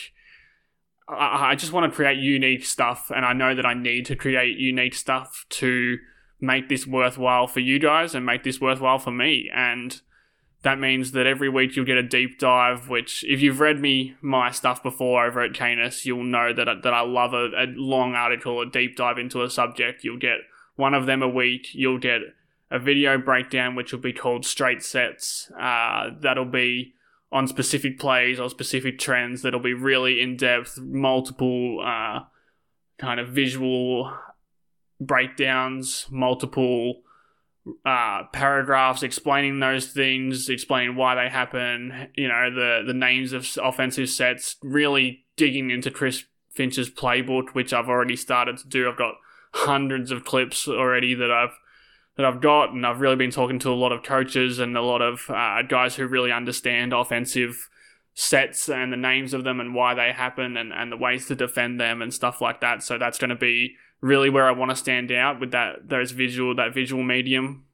Speaker 2: I just want to create unique stuff, and I know that I need to create unique stuff to make this worthwhile for you guys and make this worthwhile for me. And that means that every week you'll get a deep dive, which, if you've read my stuff before over at Canis, you'll know that I love a long article, a deep dive into a subject. You'll get one of them a week. You'll get a video breakdown, which will be called Straight Sets. That'll be on specific plays or specific trends. That'll be really in-depth, multiple kind of visual breakdowns, multiple paragraphs explaining those things, explaining why they happen, the names of offensive sets, really digging into Chris Finch's playbook, which I've already started to do. I've got hundreds of clips already that I've got, and I've really been talking to a lot of coaches and a lot of guys who really understand offensive sets and the names of them and why they happen and the ways to defend them and stuff like that. So that's going to be really where I want to stand out with that visual medium.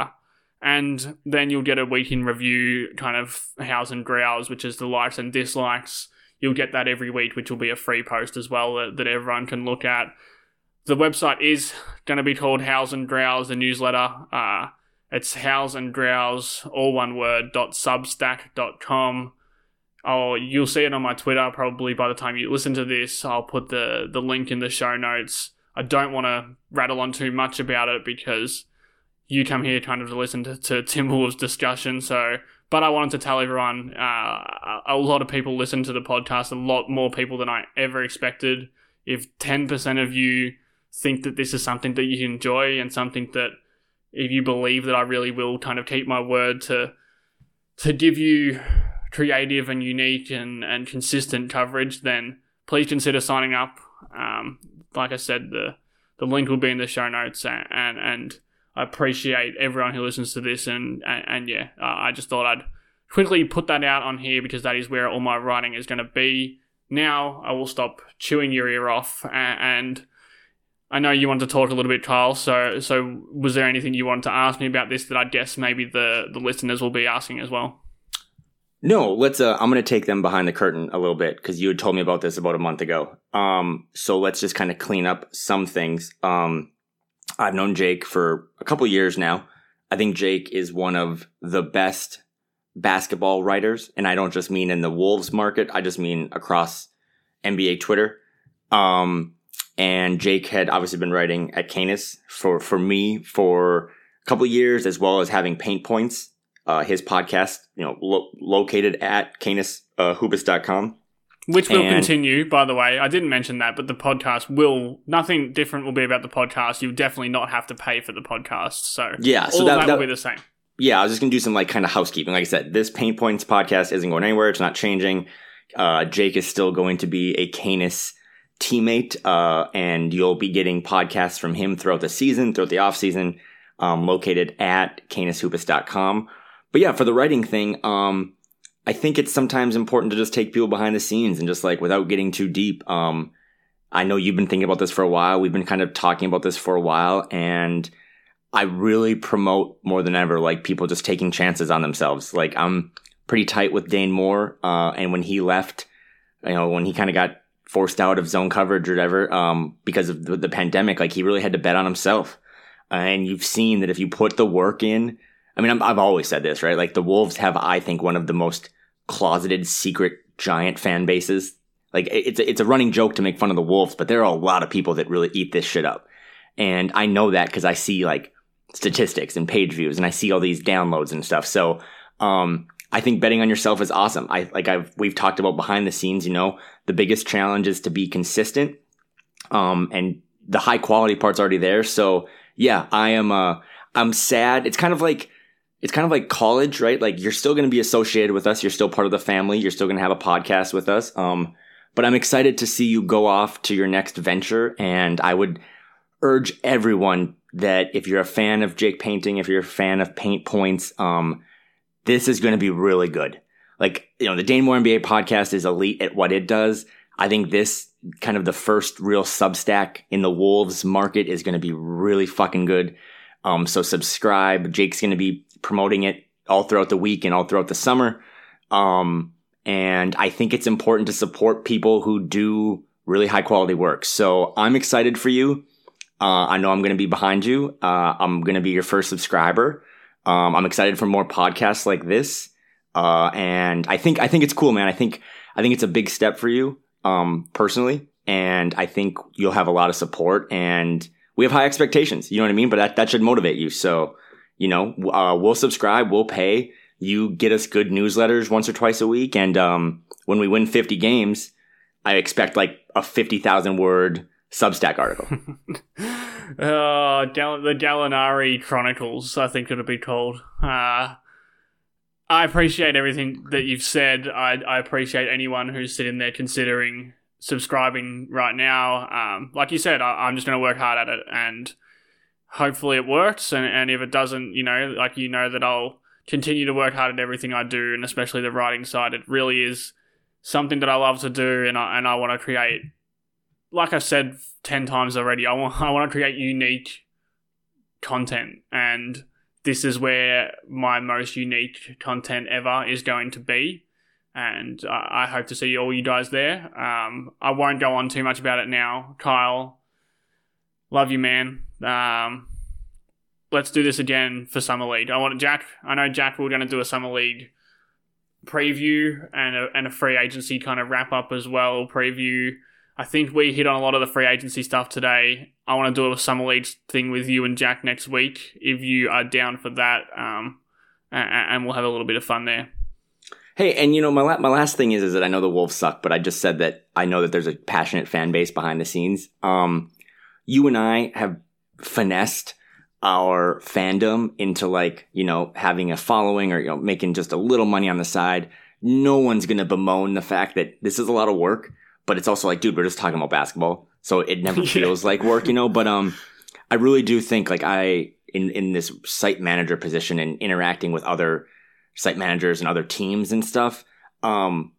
Speaker 2: And then you'll get a week in review, kind of hows and growls, which is the likes and dislikes. You'll get that every week, which will be a free post as well that everyone can look at. The website is going to be called Hows and Growls, the newsletter. It's Hows and Growls, all one word, .substack.com. You'll see it on my Twitter probably by the time you listen to this. I'll put the link in the show notes. I don't want to rattle on too much about it because you come here kind of to listen to Timberwolves discussion. But I wanted to tell everyone, a lot of people listen to the podcast, a lot more people than I ever expected. If 10% of you think that this is something that you enjoy and something that, if you believe that I really will kind of keep my word to give you creative and unique and consistent coverage, then please consider signing up. Like I said, the link will be in the show notes, and I appreciate everyone who listens to this, and I just thought I'd quickly put that out on here because that is where all my writing is going to be. Now I will stop chewing your ear off, and I know you want to talk a little bit, Kyle, so was there anything you wanted to ask me about this that I guess maybe the listeners will be asking as well?
Speaker 3: No, let's. I'm going to take them behind the curtain a little bit because you had told me about this about a month ago. So let's just kind of clean up some things. I've known Jake for a couple years now. I think Jake is one of the best basketball writers, and I don't just mean in the Wolves market. I just mean across NBA Twitter. And Jake had obviously been writing at Canis for me for a couple years, as well as having Paint Points. His podcast, located at canishubis.com.
Speaker 2: Which will continue, by the way. I didn't mention that, but the podcast nothing different will be about the podcast. You'll definitely not have to pay for the podcast. So
Speaker 3: yeah,
Speaker 2: all that will be the same.
Speaker 3: Yeah, I was just going to do some kind of housekeeping. Like I said, this Paint Points podcast isn't going anywhere. It's not changing. Jake is still going to be a Canis teammate, and you'll be getting podcasts from him throughout the season, throughout the off season, located at canishubis.com. But yeah, for the writing thing, I think it's sometimes important to just take people behind the scenes and just like without getting too deep. I know you've been thinking about this for a while. We've been kind of talking about this for a while, and I really promote more than ever, like people just taking chances on themselves. Like I'm pretty tight with Dane Moore. And when he left, when he kind of got forced out of zone coverage or whatever, because of the pandemic, like he really had to bet on himself. And you've seen that if you put the work in, I mean, I've always said this, right? Like the Wolves have, I think, one of the most closeted, secret, giant fan bases. Like it's a running joke to make fun of the Wolves, but there are a lot of people that really eat this shit up. And I know that because I see like statistics and page views and I see all these downloads and stuff. So, I think betting on yourself is awesome. We've talked about behind the scenes, the biggest challenge is to be consistent. And the high quality part's already there. So yeah, I'm sad. It's kind of like college, right? Like you're still going to be associated with us. You're still part of the family. You're still going to have a podcast with us. But I'm excited to see you go off to your next venture. And I would urge everyone that if you're a fan of Jake Painting, if you're a fan of Paint Points, this is going to be really good. Like, the Dane Moore NBA podcast is elite at what it does. I think this kind of the first real Substack in the Wolves market is going to be really fucking good. So subscribe. Jake's going to be promoting it all throughout the week and all throughout the summer. And I think it's important to support people who do really high quality work. So I'm excited for you. I know I'm going to be behind you. I'm going to be your first subscriber. I'm excited for more podcasts like this. And I think it's cool, man. I think it's a big step for you, personally. And I think you'll have a lot of support and we have high expectations. You know what I mean? But that should motivate you. So, we'll subscribe, we'll pay. You get us good newsletters once or twice a week. And, when we win 50 games, I expect like a 50,000 word Substack article.
Speaker 2: The Gallinari Chronicles, I think it'll be called. I appreciate everything that you've said. I appreciate anyone who's sitting there considering subscribing right now. Like you said, I'm just going to work hard at it, and hopefully it works. And if it doesn't, that I'll continue to work hard at everything I do, and especially the writing side. It really is something that I love to do, and I want to create. Like I've said 10 times already, I want to create unique content, and this is where my most unique content ever is going to be, and I hope to see all you guys there. I won't go on too much about it now. Kyle, love you, man. Let's do this again for Summer League. I know Jack, we're going to do a Summer League preview and a free agency kind of wrap up as well, preview. I think we hit on a lot of the free agency stuff today. I want to do a Summer League thing with you and Jack next week, if you are down for that, and we'll have a little bit of fun there.
Speaker 3: Hey, and my last thing is that I know the Wolves suck, but I just said that I know that there's a passionate fan base behind the scenes. You and I have finessed our fandom into having a following or making just a little money on the side. No one's going to bemoan the fact that this is a lot of work. But it's also like, dude, we're just talking about basketball, so it never feels like work, But I really do think in this site manager position and interacting with other site managers and other teams and stuff, the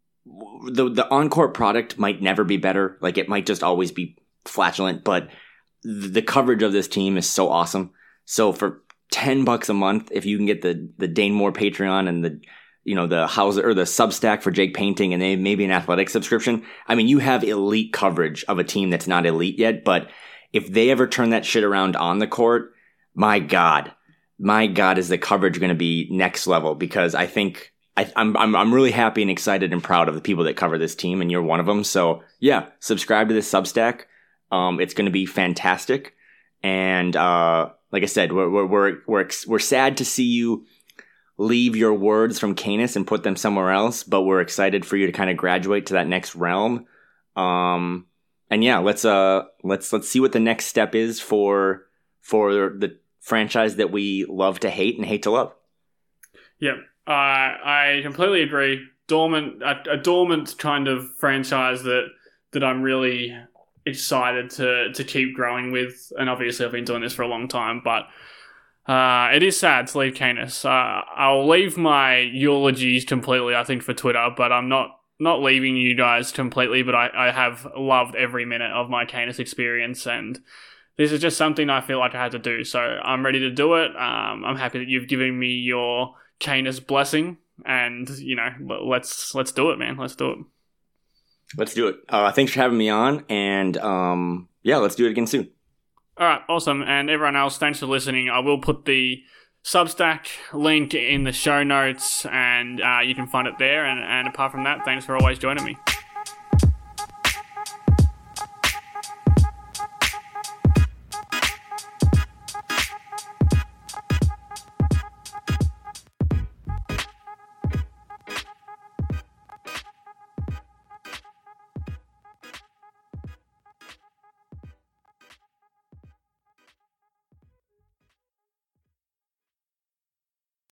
Speaker 3: on-court product might never be better. Like it might just always be flatulent, but the coverage of this team is so awesome. So for $10 a month, if you can get the Dane Moore Patreon and the Hauser or the Substack for Jake Painting and maybe an athletic subscription. I mean, you have elite coverage of a team that's not elite yet, but if they ever turn that shit around on the court, my God, is the coverage going to be next level? Because I think I'm really happy and excited and proud of the people that cover this team, and you're one of them. So yeah, subscribe to this Substack. It's going to be fantastic. And, like I said, we're sad to see you leave your words from Canis and put them somewhere else, but we're excited for you to kind of graduate to that next realm. And yeah, let's see what the next step is for the franchise that we love to hate and hate to love.
Speaker 2: Yeah, I completely agree. A dormant kind of franchise that I'm really excited to keep growing with, and obviously I've been doing this for a long time, but It is sad to leave Canis. I'll leave my eulogies completely, I think, for Twitter, but I'm not leaving you guys completely, but I have loved every minute of my Canis experience, and this is just something I feel like I had to do, so I'm ready to do it. I'm happy that you've given me your Canis blessing, and, let's do it, man. Let's do it.
Speaker 3: Let's do it. Thanks for having me on, and let's do it again soon.
Speaker 2: All right, awesome. And everyone else, thanks for listening. I will put the Substack link in the show notes, and you can find it there. And apart from that, thanks for always joining me.